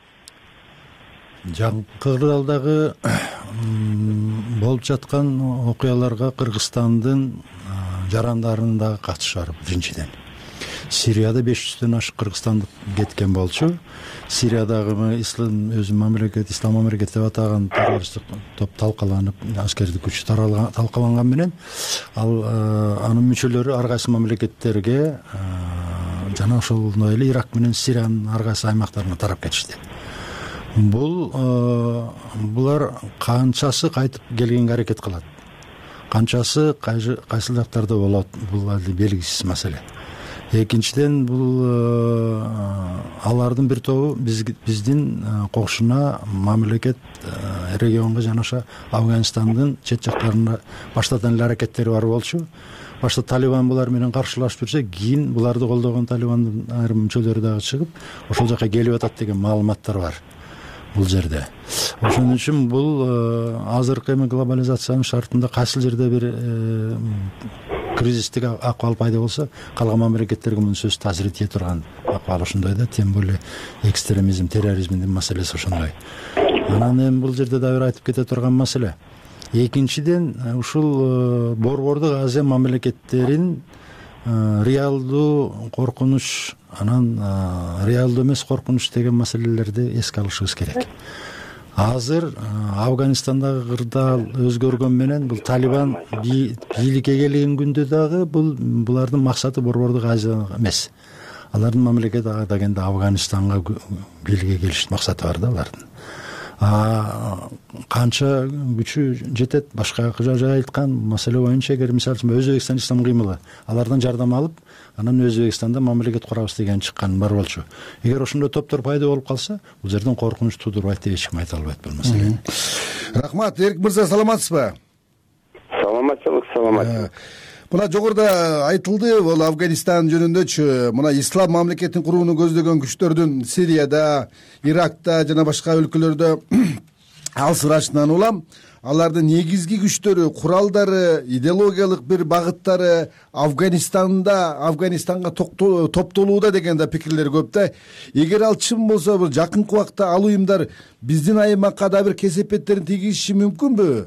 Жакынкы кырдаалдагы болуп жаткан окуяларга Кыргызстандын жарандарынын дагы катышы бар. Биринчиден Сирияда 500дөн ашык кыргызстандык кеткен болчу. Сириядагы ислам мамлекет деп атаган террористтик топ талкаланып, аскердик күч талкаланган менен анын мүчөлөрү ар кайсы мамлекеттерге жана ошондой эле Ирак менен Сириянын ар кайсы аймактарына тарап кетишти. Булар канчасы кайтып келгенге аракет кылат, канчасы кайсы жактарда болот, бул белгисиз маселе. Экинчиден бул алардын бир тобу биздин кошуна мамлекет регионго жанаша Афганистандын чет жактарына баштадан эле аракеттери бар болчу. Башта Талибан булар менен каршылашып жүрсө, кийин буларды колдогон Талибандын айрым мүчөлөрү дагы чыгып, ошол жака келип атат деген маалыматтар бар бул жерде. Ошон үчүн бул азыркы глобализациянын шартында кайсы жерде бир кризистик акыбал пайда болсо, калган мамлекеттерге мунун сөз таасир ете турган акыбал ошондой да, тем более экстремизм, терроризмдин маселеси ошондой. Анан эми бул жерде да бир айтып кете турган маселе. Экинчиден, ушул Борбордук Азия мамлекеттерин реалдуу коркунуч, анан реалдуу эмес коркунуч деген маселелерди эске алышыбыз керек. Азыр Афганистандагы кырдаал өзгөргөн менен бул Талибан бийликке келген күндө дагы булардын максаты Борбордук Азия эмес. Алардын мамлекет дегенде Афганистанга бийликке келиш максаты бар да алардын. Канча күчү жетет, башка жай айткан маселе боюнча, эгер мисалы үчүн Өзбекстан ислам кыймылы алардан жардам алып, анан Өзбекстанда мамлекет курабыз деген чыккан бар болчу. Эгер ошондой топтор пайда болуп калса, бул жерден коркунуч туудурбайт деп эч ким айта албайт бул маселени. Рахмат. Эрик мырза, саламатсызбы? Саламат. Мына жогоруда айтылды, бул Афганистан жөнүндөчү, мына ислам мамлекетин курууну көздөгөн күчтөрдүн Сирияда, Иракта жана башка өлкөлөрдө алыс ырашынан улам алардын негизги күчтөрү, куралдары, идеологиялык бир багыттары Афганистанга топтолууда деген да пикирлер көп да. Эгер ал чын болсо, бул жакынкы убакта ал уюмдар биздин аймакка да бир кесепеттерин тийгизиши мүмкүнбү?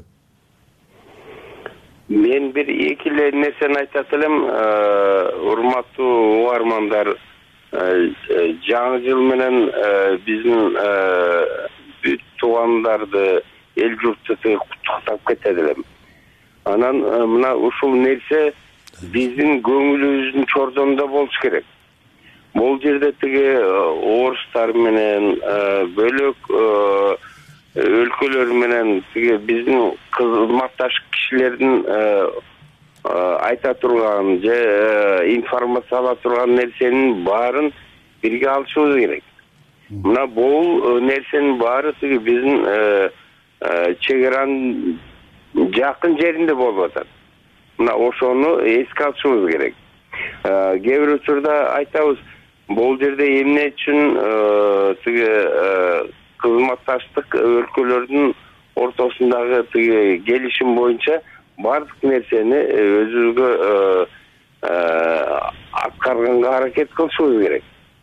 Мен бир эки эле нерсени айтат элем, урматтуу угармандар. Жаңы жыл менен биздин туугандарды, эл журтты куттуктап кетет элем. Анан мына ушул нерсе биздин көңүлүбүздүн чордонунда болуш керек. Бул жерде тиги орустар менен бөлөк өлкөлөр менен тиги биздин кызматташ кишилердин айта турган же информация ала турган нерсенин баарын бирге алышыбыз керек. Мына бул нерсенин баары тиги биздин чегаранын жакын жеринде болуп атат. Мына ошону эске алышыбыз керек. Кээ бир учурда айтабыз, бул жерде эмне үчүн тиги кызматташтык өлкөлөрдүн ортосундагы тиги келишим боюнча бардык нерсени өзүбүзгө аткарганга аракет кылышыбыз керек.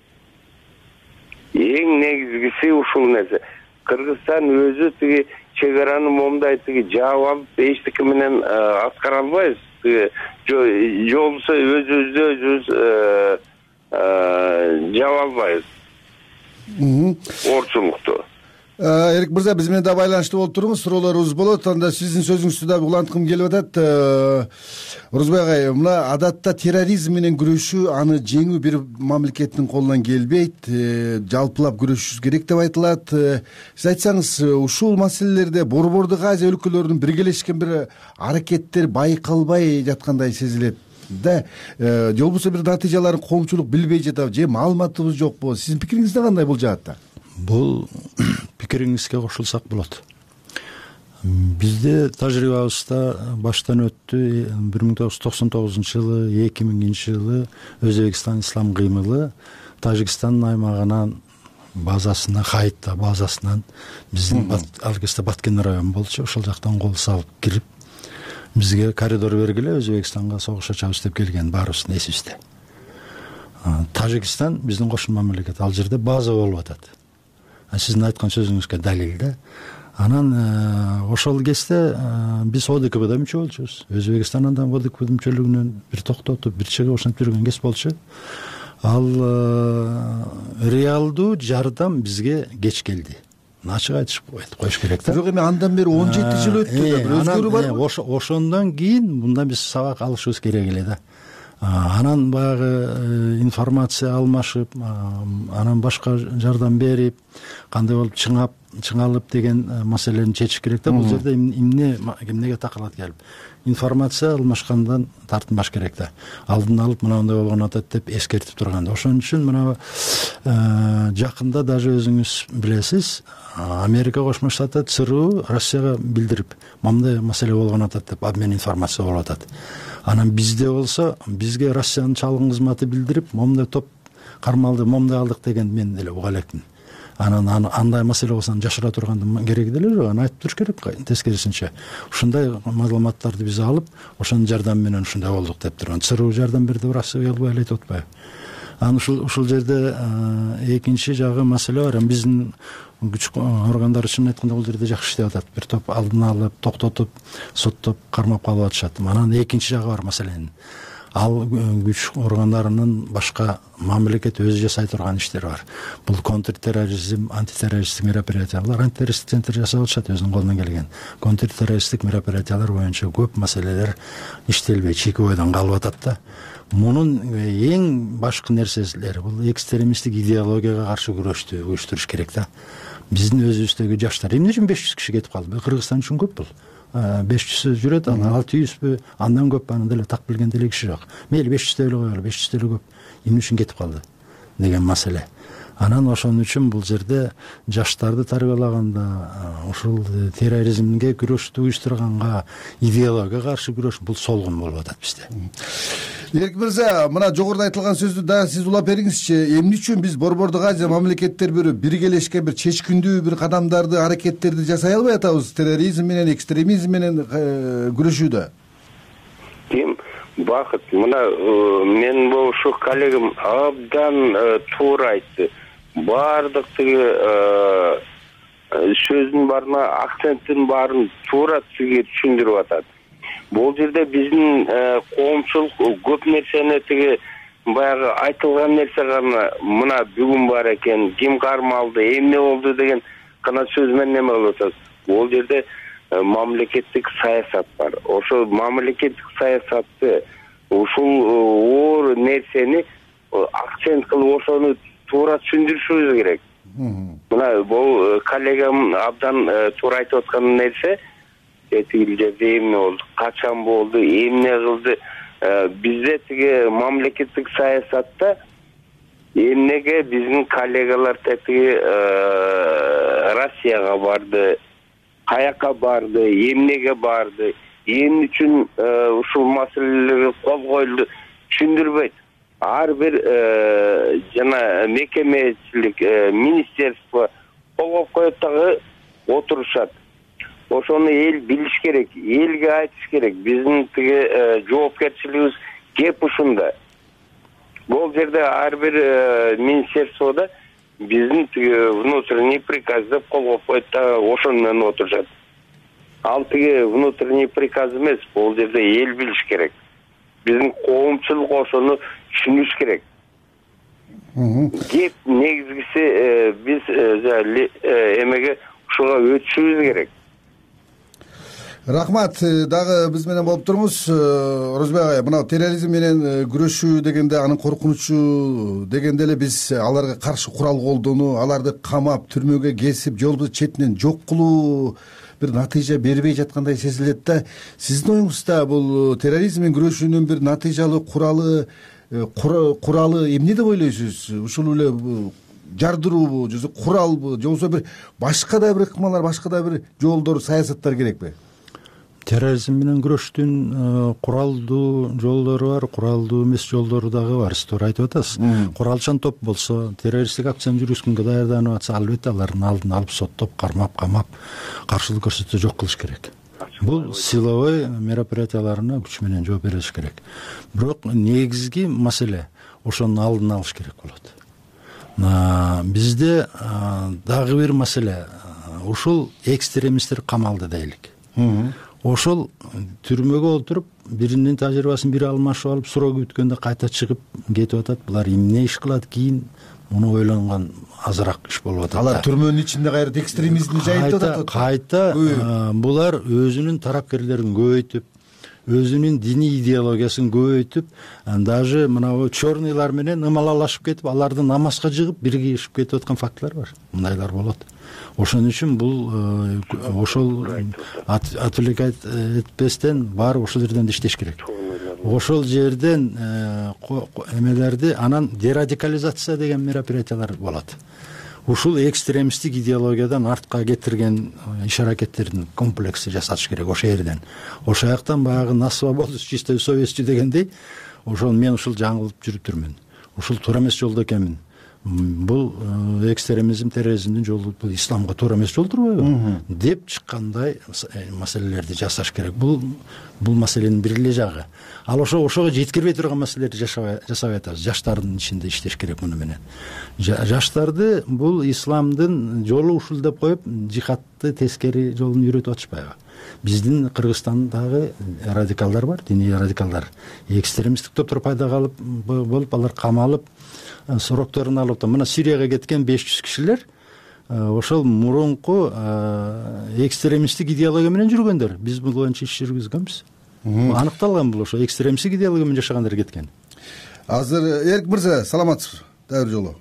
Эң негизгиси ушул нерсе. Кыргызстан өзү тиги чегараны момундай тиги жаап алып, эчтеке менен аткара албайбыз. Жолсо өзүбүз жаап албайбыз. Орчулукту. Эрик мырза, биз менен да байланышта болуп туруңуз, суроолорубуз болот. Анда сиздин сөзүңүздү да уланткым келип атат. Орозбай агай, мына адатта терроризм менен күрөшүү, аны жеңүү бир мамлекеттин колунан келбейт, жалпылап күрөшүш керек деп айтылат. Сиз айтсаңыз, ушул маселелерде Борбордук Азия өлкөлөрүнүн биргелешкен бир аракеттер байкалбай жаткандай сезилет да. Же болбосо бир натыйжаларын коомчулук билбей жатабы, же маалыматыбыз жокпу? Сиздин пикириңиз кандай бул жаатта? Бул пикириңизге кошулсак болот. Бизде тажрыйбабызда баштан өттү 1999-жылы, 2000-жылы Өзбекстан ислам кыймылы Тажикстан аймагынан базасына, Хайытта базасынан биздин ал кезде Баткен району болчу, ошол жактан кол салып кирип бизге коридор бергиле, Өзбекстанга согуш ачабыз деп келген баарыбыздын эсибизде. Тажикстан биздин кошун мамлекет, ал жерде база болуп атат. Сиздин айткан сөзүңүзгө далил да. Анан ошол кезде биз ОДКБда мүчө болчубуз. Өзбекстандан да ОДКБ мүчөлүгүнөн бир токтотуп, бир чыгып ошентип жүргөн кез болчу. Ал реалдуу жардам бизге кеч келди. Ачык айтып коюш керек да. Бирок эми андан бери 17 жыл өттү да, бир өзгөрүү барбы? Ошондон кийин мындан биз сабак алышыбыз керек эле да. Анан баягы информация алмашып, анан башка жардам берип, кандай болуп чыңалып деген маселени чечиш керек да. Бул жерде эмнеге такалат келип информация алмашкандан тартынбаш керек да. Алдын алып мындай болгон атат деп эскертип турганда. Ошон үчүн мына жакында даже өзүңүз билесиз, Америка Кошмо Штаты ЦРУ Россияга билдирип, мындай маселе болгон атат деп обмен информация болуп атат. Анан бизде болсо, бизге Россиянын чалгын кызматы билдирип, момундай топ кармалды, момундай алдык деген мен деле уга элекмин. Анан андай маселе болсо жашыра тургандын кереги деле жок, аны айтып туруш керек. Тескерисинче ушундай маалыматтарды биз алып, ошонун жардамы менен ушундай болдук деп турган. ЦРУ жардам берди, Россия албай эле айтып атпайбы? Анан ушул жерде экинчи жагы маселе бар. Биздин күч органдары чын айтканда бул жерде жакшы иштеп атат. Бир топ алдын алып, токтотуп, соттоп, кармап калып атышат. Анан экинчи жагы бар маселенин. Ал күч органдарынын башка мамлекет өзү жасай турган иштери бар. Бул контртерроризм, антитеррористтик мероприятиялар, антитеррористтик центр жасап атышат өзүнүн колунан келген. Контртеррористтик мероприятиялар боюнча көп маселелер иштелбей, чийки бойдон калып атат да. Мунун эң башкы нерселери бул экстремисттик идеологияга каршы күрөштү уюштуруш керек да. Биздин өзүбүздөгү жаштар эмне үчүн 500 киши кетип калды? Кыргызстан үчүн көп бул. 500 жүрөт, анан 600 андан көп, анан деле так билген деле киши жок. Мейли 500 деле коелу, 500 деле көп. Эмне үчүн кетип калды деген маселе. Анан ошон үчүн бул жерде жаштарды тарбиялаганда, ушул терроризмге күрөштү уюштурганга, идеологияга каршы күрөш бул солгун болуп атат бизде. Эркин мырза, мына жогоруда айтылган сөздү дагы сиз улап бериңизчи. Эмне үчүн биз Борбордук Азия мамлекеттер биргелешке бир чечкиндүү бир кадамдарды, аракеттерди жасай албай атабыз терроризм менен, экстремизм менен күрөшүүдө? Бакыт, мына менин болушу коллегам абдан туура айтты. Баардык тиги сөздүн баарына, акценттин баарын туура сизге түшүндүрүп атат. Бул жерде биздин коомчулук көп нерсени тиги баягы айтылган нерсе гана мына бүгүн бар экен, ким кармалды, эмне болду деген гана сөз менен эме кылып атат. Бул жерде мамлекеттик саясат бар. Ошол мамлекеттик саясатты, ушул оор нерсени акцент кылып ошону туура түшүндүрүшүбүз керек. Мына бул коллегам абдан туура айтып аткан нерсе, тиги жерде эмне болду, качан болду, эмне кылды. Бизде тиги мамлекеттик саясатта эмнеге биздин коллегалар тиги Россияга барды, каяка барды, эмнеге барды, эмне үчүн ушул маселелерге кол коюлду түшүндүрбөйт. Ар бир жана мекемечилик министерство кол коюп коет дагы отурушат. Ошону эл билиш керек, элге айтыш керек. Биздин тиги жоопкерчилигибиз кеп ушунда. Бул жерде ар бир министерстводо биздин тиги внутренний приказ деп кол коюп коет да ошону менен отурушат. Ал тиги внутренний приказ эмес, бул жерде эл билиш керек. Биздин коомчулук ошону түшүнүш керек. Кеп негизгиси биз эмеге ушуга өтүшүбүз керек. Рахмат. Дагы биз менен болуп туруңуз. Орозбек агай, мына терроризм менен күрөшүү дегенде, анын коркунучу дегенде эле биз аларга каршы курал колдонуу, аларды камап, түрмөгө кесип, жолду четинен жок кылуу бир натыйжа бербей жаткандай сезилет да. Сиздин оюңузда бул терроризм менен күрөшүүнүн бир натыйжалуу куралы эмне деп ойлойсуз? Ушул эле жардыруубу, же куралбы, же болбосо бир башка да бир ыкмалар, башка да бир жолдор, саясаттар керекпи? Терроризм менен күрөштүн куралдуу жолдору бар, куралдуу эмес жолдору дагы бар. Сиз туура айтып атасыз. Куралчан топ болсо, террористтик акцияны жүргүзгөнгө даярданып атса, албетте алардын алдын алып, соттоп, кармап, камап, каршылык көрсөтсө жок кылыш керек. Бул силовой мероприятияларына күч менен жооп бериш керек. Бирок негизги маселе ошонун алдын алыш керек болот. Бизде дагы бир маселе, ушул экстремисттер камалды дейли. Ошол түрмөгө отуруп, биринин тажрыйбасын бири алмашып алып, суроо күткөндө кайта чыгып кетип атат. Булар эмне иш кылат кийин? Муну ойлонгон азыраак иш болуп атат. Алар түрмөнүн ичинде кайра экстремизмди жайып атат. Кайта булар өзүнүн тарапкерлерин көбөйтүп, өзүнүн диний идеологиясын көбөйтүп, даже мына черныйлар менен ымалалашып кетип, аларды намазга жыгып, биргешип кетип аткан фактылар бар. Мындайлар болот. Ошон үчүн бул ошол отвлекать этпестен барып ошол жерден иштеш керек. Ошол жерден эмелерди, анан дерадикализация деген мероприятиялар болот. Ушул экстремисттик идеологиядан артка кетирген иш-аракеттердин комплекси жасатыш керек ошол жерден. Ошол жактан баягы на свободу чистой совестью дегендей, ошол мен ушул жаңылып жүрүптүрмүн. Ушул туура эмес жолдо экенмин. Бул экстремизм, терроризмдин жолу, бул исламга туура эмес жол турбайбы деп чыккандай маселелерди жасаш керек. Бул маселенин бир эле жагы. Ал ошого жеткирбей турган маселелерди жасабай атабыз. Жаштардын ичинде иштеш керек муну менен. Жаштарды бул исламдын жолу ушул деп коюп, жихадты тескери жолун үйрөтүп атышпайбы? Биздин Кыргызстандагы радикалдар бар, диний радикалдар. Экстремисттик топтор пайда болуп, алар камалып, срокторун алып, мына Сирияга кеткен 500 кишилер ошол мурунку экстремисттик идеология менен жүргөндөр. Биз бул боюнча иш жүргүзгөнбүз. Аныкталган бул ошо экстремисттик идеология менен жашагандар кеткен. Азыр Эркин мырза, саламатсызбы? Дагы жолу.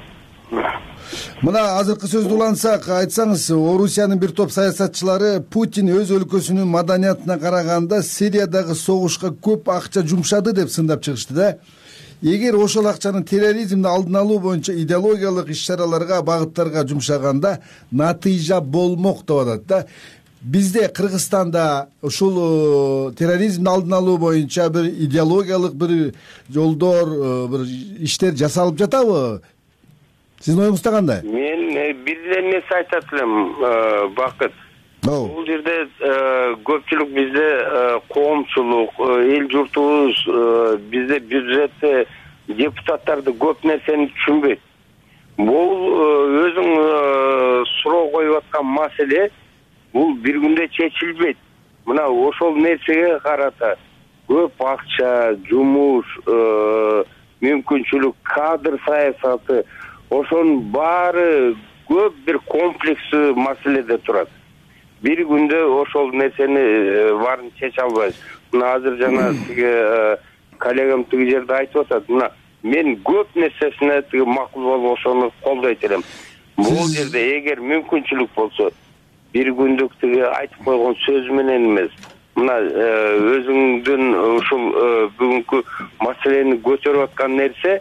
Мына азыркы сөздү улантсак, айтсаңыз, Орусиянын бир топ саясатчылары Путин өз өлкөсүнүн маданиятына караганда Сириядагы согушка көп акча жумшады деп сындап чыгышты да. Эгер ошол акчаны терроризмди алдын алуу боюнча идеологиялык иш-чараларга, багыттарга жумшаганда натыйжа болмок деп атат да. бизде Кыргызстанда ушул терроризмди алдын алуу боюнча бир идеологиялык бир жолдор, бир иштер жасалып жатабы? Сиздин оюңузда кандай? Мен бир нерсе айтат элем, Бакыт. Бул жерде көпчүлүк бизде коомчулук, эл журтубуз бизде бюджетте депутаттарды көп нерсени түшүнбөйт. Бул өзүң суроо коюп аткан маселе бул бир күндө чечилбейт. Мына ошол нерсеге карата көп акча, жумуш, мүмкүнчүлүк, кадр саясаты, ошонун баары көп бир комплекстүү маселеде турат. Бир күндө ошол нерсени баарын чече албайбыз. Мына азыр жана тиги коллегам тиги жерде айтып атат. Мына мен көп нерсесине тиги макул болуп ошону колдойт элем. Бул жерде эгер мүмкүнчүлүк болсо бир күндүк тиги айтып койгон сөз менен эмес. Мына өзүңдүн ушул бүгүнкү маселени көтөрүп аткан нерсе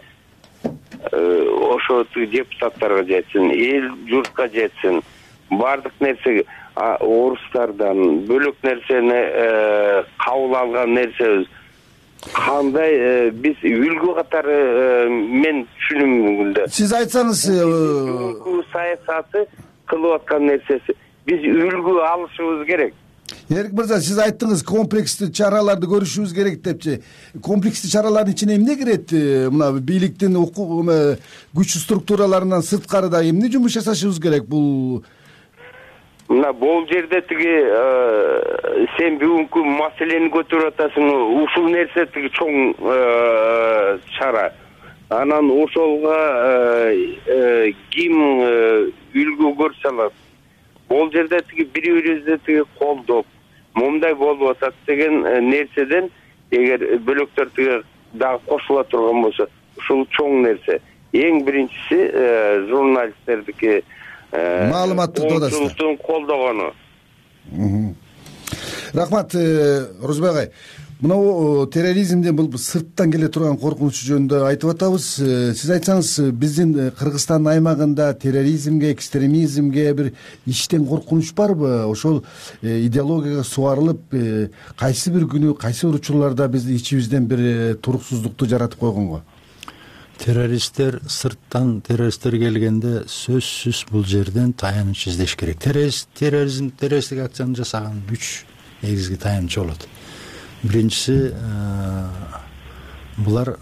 ошо депутаттарга жетсин, эл журтка жетсин. Бардык нерсеге орустардан бөлөк нерсени кабыл алган нерсебиз. Кандай биз үлгү катары мен түшүнүмүндө. Сиз айтсаңыз, саясаты кылып аткан нерсеси биз үлгү алышыбыз керек. Эрик мырза, сиз айттыңыз комплекстүү чараларды көрүшүбүз керек депчи. Комплекстүү чаралардын ичине эмне кирет? Мына бийликтин күч структураларынан сырткары да эмне жумуш жасашыбыз керек? Бул мына бул жерде тиги сен бүгүнкү маселени көтөрүп атасың. Ушул нерсе тиги чоң чара. Анан ошолго ким үлгү көрсө алат? Бул жерде тиги бири-бирибизди тиги колдоп, момундай болуп атат деген нерседен эгер бөлөктөр тиги дагы кошула турган болсо, ушул чоң нерсе. Эң биринчиси журналисттердики маалыматтык коомчулуктун колдогону. Рахмат, Орозбек агай. Мына терроризмден бул сырттан келе турган коркунучу жөнүндө айтып атабыз. Сиз айтсаңыз, биздин Кыргызстан аймагында терроризмге, экстремизмге бир иштен коркунуч барбы? Ошол идеологияга суарылып, кайсы бир күнү, кайсы бир учурларда биздин ичибизден бир туруксуздукту жаратып койгонго? Террористтер сырттан террористтер келгенде сөзсүз бул жерден таяныч издеш керек. Террористтик акцияны жасаган 3 негизги таянычы болот. Биринчиси булар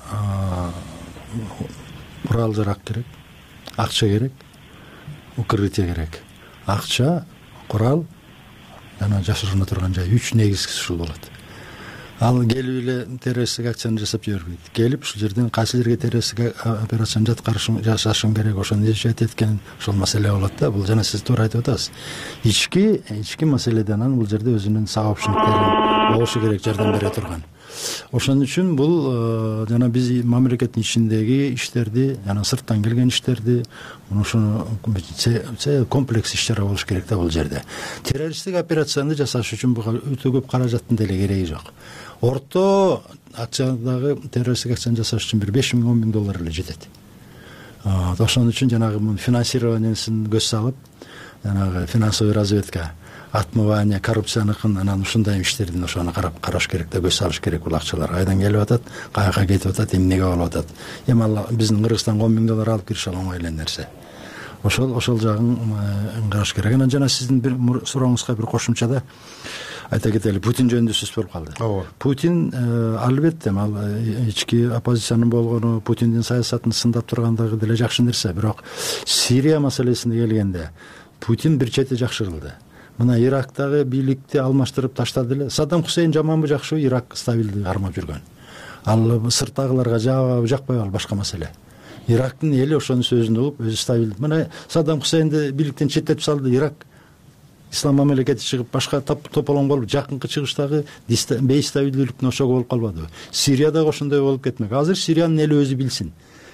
курал жарак керек, акча керек, укрытие керек. Акча, курал жана жашырына турган жай 3 негизгиси ушул болот. Ал келип эле террористтик акцияны жасап жибербейт. Келип ушул жерден кайсы жерге террористтик операцияны жасашым керек, ошону изчет эткен ошол маселе болот да. Бул жана сиз туура айтып атасыз. Ички маселеден анан бул жерде өзүнүн сабапчылыктары болушу керек, жардам бере турган. Ошон үчүн бул жана биз мамлекеттин ичиндеги иштерди, жана сырттан келген иштерди, ушуну комплекс иш-чара болуш керек да бул жерде. Террористтик операцияны жасаш үчүн буга өтө көп каражаттын деле кереги жок. Орто акциядагы террористтик акцияны жасаш үчүн бир 5 миң, 10 миң доллар эле жетет. Ошон үчүн жанагы финансированиясын көз салып, жанагы финансовый разведка, отмывание, коррупцияныкын, анан ушундай иштердин ошону караш керек да, көз салыш керек. Бул акчалар кайдан келип атат, каяка кетип атат, эмнеге болуп атат. Эми ал биздин Кыргызстанга 10 миң доллар алып кириш оңой эле нерсе. Ошол жагын караш керек. Анан жана сиздин бир сурооңузга бир кошумчада айта кетели, Путин жөнүндө сөз болуп калды. Путин албетте ал ички оппозициянын болгону, Путиндин саясатын сындап тургандыгы деле жакшы нерсе, бирок Сирия маселесине келгенде Путин бир чети жакшы кылды. Мына Ирактагы бийликти алмаштырып таштады эле. Саддам Хусейн жаманбы, жакшыбы, Ирак стабилдүү кармап жүргөн. Ал сырттагыларга жагабы, жакпайбы, ал башка маселе. Ирактын эли ошонун сөзүндө болуп, өзү стабилдүү. Мына Саддам Хусейнди бийликтен четтетип салды, Ирак ислам мамлекети чыгып башка тополоң болуп, жакынкы чыгыштагы бейстабилдүүлүктүн ошогу болуп калбадыбы? Сирияда ошондой болуп кетмек. Азыр Сириянын эли өзү билсин.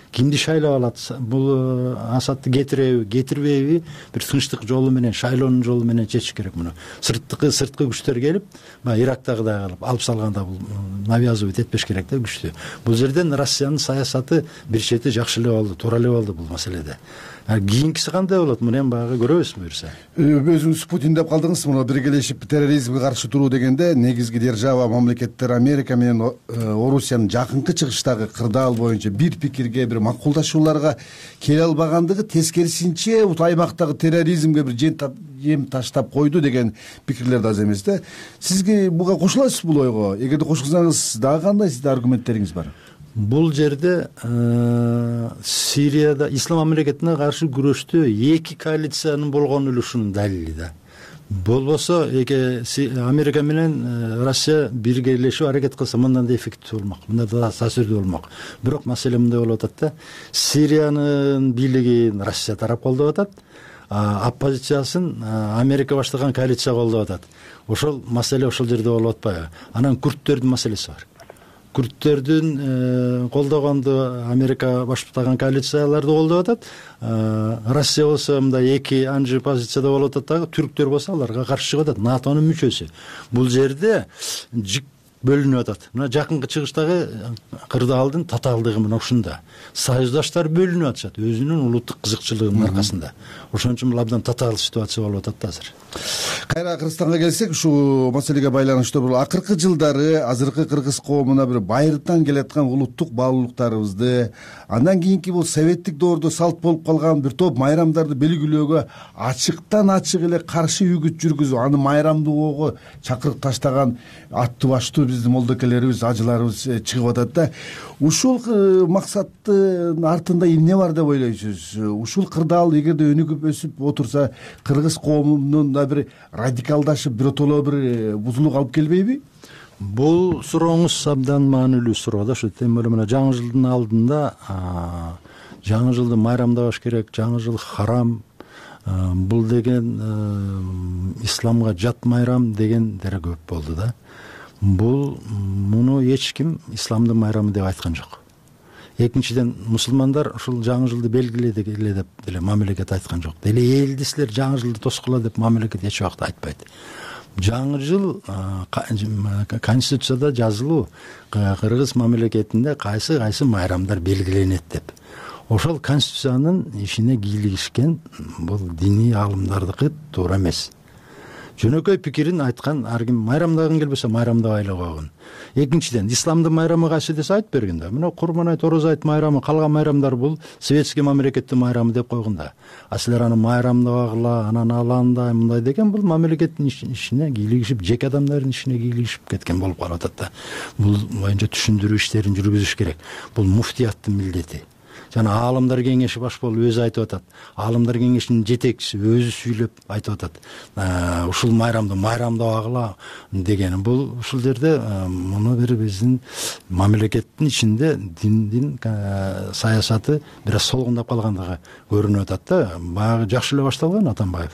кимди шайлап алат, бул Асадты кетиреби кетирбейби, бир тынчтык жолу менен, шайлоонун жолу менен чечиш керек. Муну сырткы күчтөр келип, Ирактагыдай кылып алып салганда бул навязывать этпеш керек да күчтү. Бул жерден Россиянын саясаты бир чети жакшы эле болду, туура эле болду бул маселеде. Кийинкиси кандай болот, муну эми баягы көрөбүз буюрса. Өзүңүз Путин деп калдыңыз. Муну биргелешип терроризмге каршы туруу дегенде негизги держава мамлекеттер Америка менен Орусиянын жакынкы чыгыштагы кырдаал боюнча бир пикирге, бир макулдашууларга келе албагандыгы, тескерисинче аймактагы терроризмге бир жем таштап койду деген пикирлер да аз эмес да. Сизге буга кошуласызбы бул ойго? Эгерде кошулсаңыз дагы кандай сизде аргументтериңиз бар? Бул жерде Сирияда ислам мамлекетине каршы күрөштө эки коалициянын болгон үлүшүнүн далили да. Болбосо Америка менен Россия биргелешип аракет кылса мындан да эффективдүү болмок, мындан да таасирдүү болмок. Бирок маселе мындай болуп атат да. Сириянын бийлигин Россия тарап колдоп атат, оппозициясын Америка баштаган коалиция колдоп атат. Ошол маселе ошол жерде болуп атпайбы? Анан курдтөрдүн маселеси бар. Курдтөрдүн колдогонду Америка баштаган коалицияларды колдоп атат. Россия болсо мындай эки анжы позицияда болуп атат дагы, түрктөр болсо аларга каршы чыгып атат, НАТОнун мүчөсү. Бул жерде жик бөлүнүп атат. Мына жакынкы чыгыштагы кырдаалдын татаалдыгы мына ушунда. Союздаштар бөлүнүп атышат өзүнүн улуттук кызыкчылыгынын аркасында. Ошон үчүн бул абдан татаал ситуация болуп атат да азыр. Кайра Кыргызстанга келсек, ушул маселеге байланыштуу бул акыркы жылдары азыркы кыргыз коомуна бир байыртан келаткан улуттук баалуулуктарыбызды, андан кийинки бул советтик доордо салт болуп калган бир топ майрамдарды белгилөөгө ачыктан ачык эле каршы үгүт жүргүзүп, аны майрамдоого чакырып таштаган аттуу баштуу биздин молдокелерибиз, ажыларыбыз чыгып атат да. Ушул максаттын артында эмне бар деп ойлойсуз? Ушул кырдаал эгерде өнүгүп өсүп отурса, кыргыз коомунун да бир радикалдашып, биротоло бир бузулук алып келбейби? Бул сурооңуз абдан маанилүү суроо да. Ушу тем более мына жаңы жылдын алдында жаңы жылды майрамдабаш керек, жаңы жыл харам, бул деген исламга жат майрам дегендер көп болду да. Муну эч ким исламдын майрамы деп айткан жок. Экинчиден, мусулмандар ушул жаңы жылды белгиледи деп деле мамлекет айткан жок. Деле элди силер жаңы жылды тоскула деп мамлекет эч убакта айтпайт. Жаңы жыл конституцияда жазылуу, кыргыз мамлекетинде кайсы майрамдар белгиленет деп. Ошол конституциянын ишине кийлигишкен бул диний аалымдардыкы туура эмес. Жөнөкөй пикирин айткан ар ким майрамдагын келбесе майрамдабайлы койгон. Экинчиден, исламдын майрамы кайсы десе айтып берген да. Мына Курман айт, Ороз айт майрамы, калган майрамдар бул советский мамлекеттин майрамы деп койгон да. Силер аны майрамдабагыла, анан аландай мындай деген бул мамлекеттин ишине кийлигишип, жеке адамдардын ишине кийлигишип кеткен болуп калып атат да. Бул боюнча түшүндүрүү иштерин жүргүзүш керек. Бул муфтияттын милдети. Жана аалымдар кеңеши баш болуп өзү айтып атат. Аалымдар кеңешинин жетекчиси өзү сүйлөп айтып атат. Ушул майрамды майрамдабагыла дегени бул ушул жерде муну бир биздин мамлекеттин ичинде диндин саясаты бир аз солгундап калгандыгы көрүнүп атат да. Баягы жакшы эле башталган Атамбаев.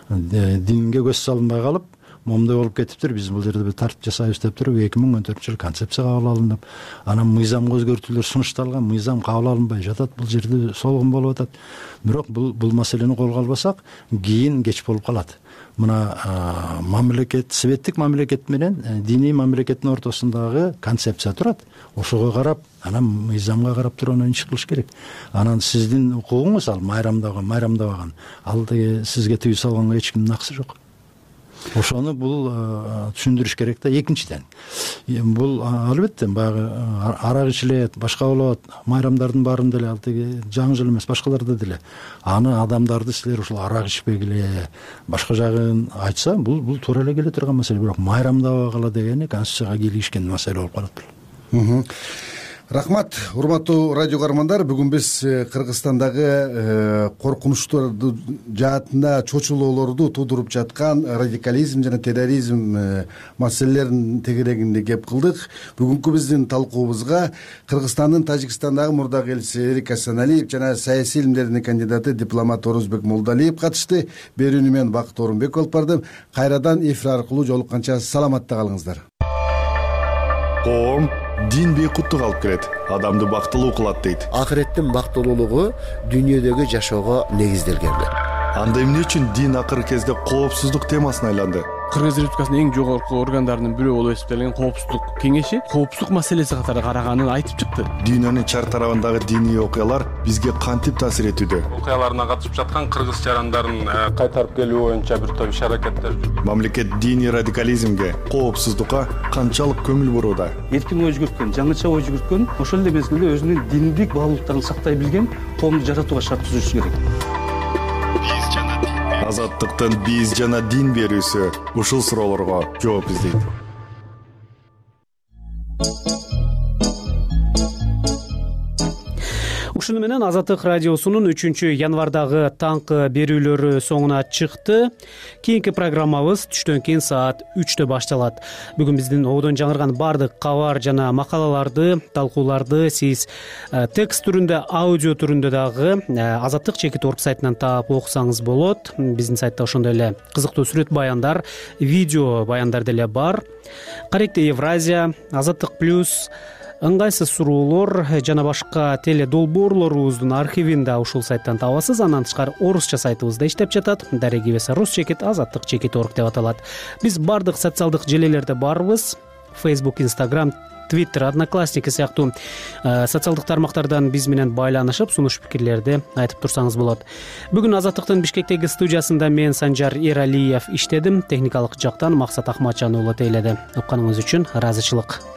Динге көз салынбай калып, момундай болуп кетиптир. Биз бул жерде бир тартип жасайбыз деп туруп 2014-жылы концепция кабыл алынып, анан мыйзамга өзгөртүүлөр сунушталган, мыйзам кабыл алынбай жатат. Бул жерде солгун болуп атат. Бирок бул маселени колго албасак, кийин кеч болуп калат. Мына мамлекет, советтик мамлекет менен диний мамлекеттин ортосундагы концепция турат. Ошого карап, анан мыйзамга карап туруп анан иш кылыш керек. Анан сиздин укугуңуз ал майрамдабаган. Ал сизге тыюу салганга эч кимдин акысы жок. Ошону бул түшүндүрүш керек да. Экинчиден, бул албетте баягы арак ичилет, башка болот, майрамдардын баарын деле ал теги жаңы жыл эмес, башкаларды деле. Аны адамдарды силер ушул арак ичпегиле, башка жагын айтса, бул туура эле келе турган маселе. Бирок майрамдабагыла дегени конституцияга кийлигишкен маселе болуп калат. Рахмат, урматтуу радио каармандар. Бүгүн биз Кыргызстандагы коркунучтарды жаатында чочулоолорду туудуруп жаткан радикализм жана терроризм маселелеринин тегерегинде кеп кылдык. Бүгүнкү биздин талкуубузга Кыргызстандын Тажикстандагы мурдагы элчиси Эрик Асаналиев жана саясий илимдердин кандидаты дипломат Орозбек Молдалиев катышты. Берүүнү мен Бакыт Орунбек алып бардым. Кайрадан эфир аркылуу жолукканча саламатта калыңыздар. Коом дин бейкуттук алып келет, адамды бактылуу кылат дейт. Акыреттин бактылуулугу дүйнөдөгү жашоого негизделген. Анда эмне үчүн дин акыркы кезде коопсуздук темасына айланды? Кыргыз Республикасынын эң жогорку органдарынын бирөө болуп эсептелген коопсуздук кеңеши коопсуздук маселеси катары караганын айтып чыкты. Дүйнөнүн чар тарабындагы диний окуялар бизге кантип таасир этүүдө? Окуяларына катышып жаткан кыргыз жарандарын кайтарып келүү боюнча бир топ иш-аракеттер жүрүп. Мамлекет диний радикализмге, коопсуздукка канчалык көңүл бурууда? Эркин ой жүгүрткөн, жаңыча ой жүгүрткөн, ошол эле мезгилде өзүнүн диндик баалуулуктарын сактай билген коомду жаратууга шарт түзүшү керек. Азаттыктын биз жана дин берүүсү ушул суроолорго жооп издейт. Ушуну менен Азаттык радиосунун 3-январдагы таңкы берүүлөрү соңуна чыкты. Кийинки программабыз түштөн кийин саат 3-тө башталат. Бүгүн биздин оодон жаңырган бардык кабар жана макалаларды, талкууларды сиз текст түрүндө, аудио түрүндө дагы Азаттык.org сайтынан таап окусаңыз болот. Биздин сайтта ошондой эле кызыктуу сүрөт баяндар, видео баяндар деле бар. Каректе Евразия, Азаттык плюс, ыңгайсыз суроолор жана башка теле долбоорлорубуздун архивин да ушул сайттан табасыз. Андан тышкары орусча сайтыбыз да иштеп жатат. Дарегибеса рус-чекит Азаттык.org деп аталат. Биз бардык социалдык желелерде барбыз. Facebook, Instagram, Twitter, Одноклассники сыяктуу социалдык тармактардан биз менен байланышып, сунуш пикирлерди айтып турсаңыз болот. Бүгүн Азаттыктын Бишкектеги студиясында мен Санжар Эралиев иштедим. Техникалык жактан Максат Ахматжан уулу тейледи. Укканыңыз үчүн ыраазычылык.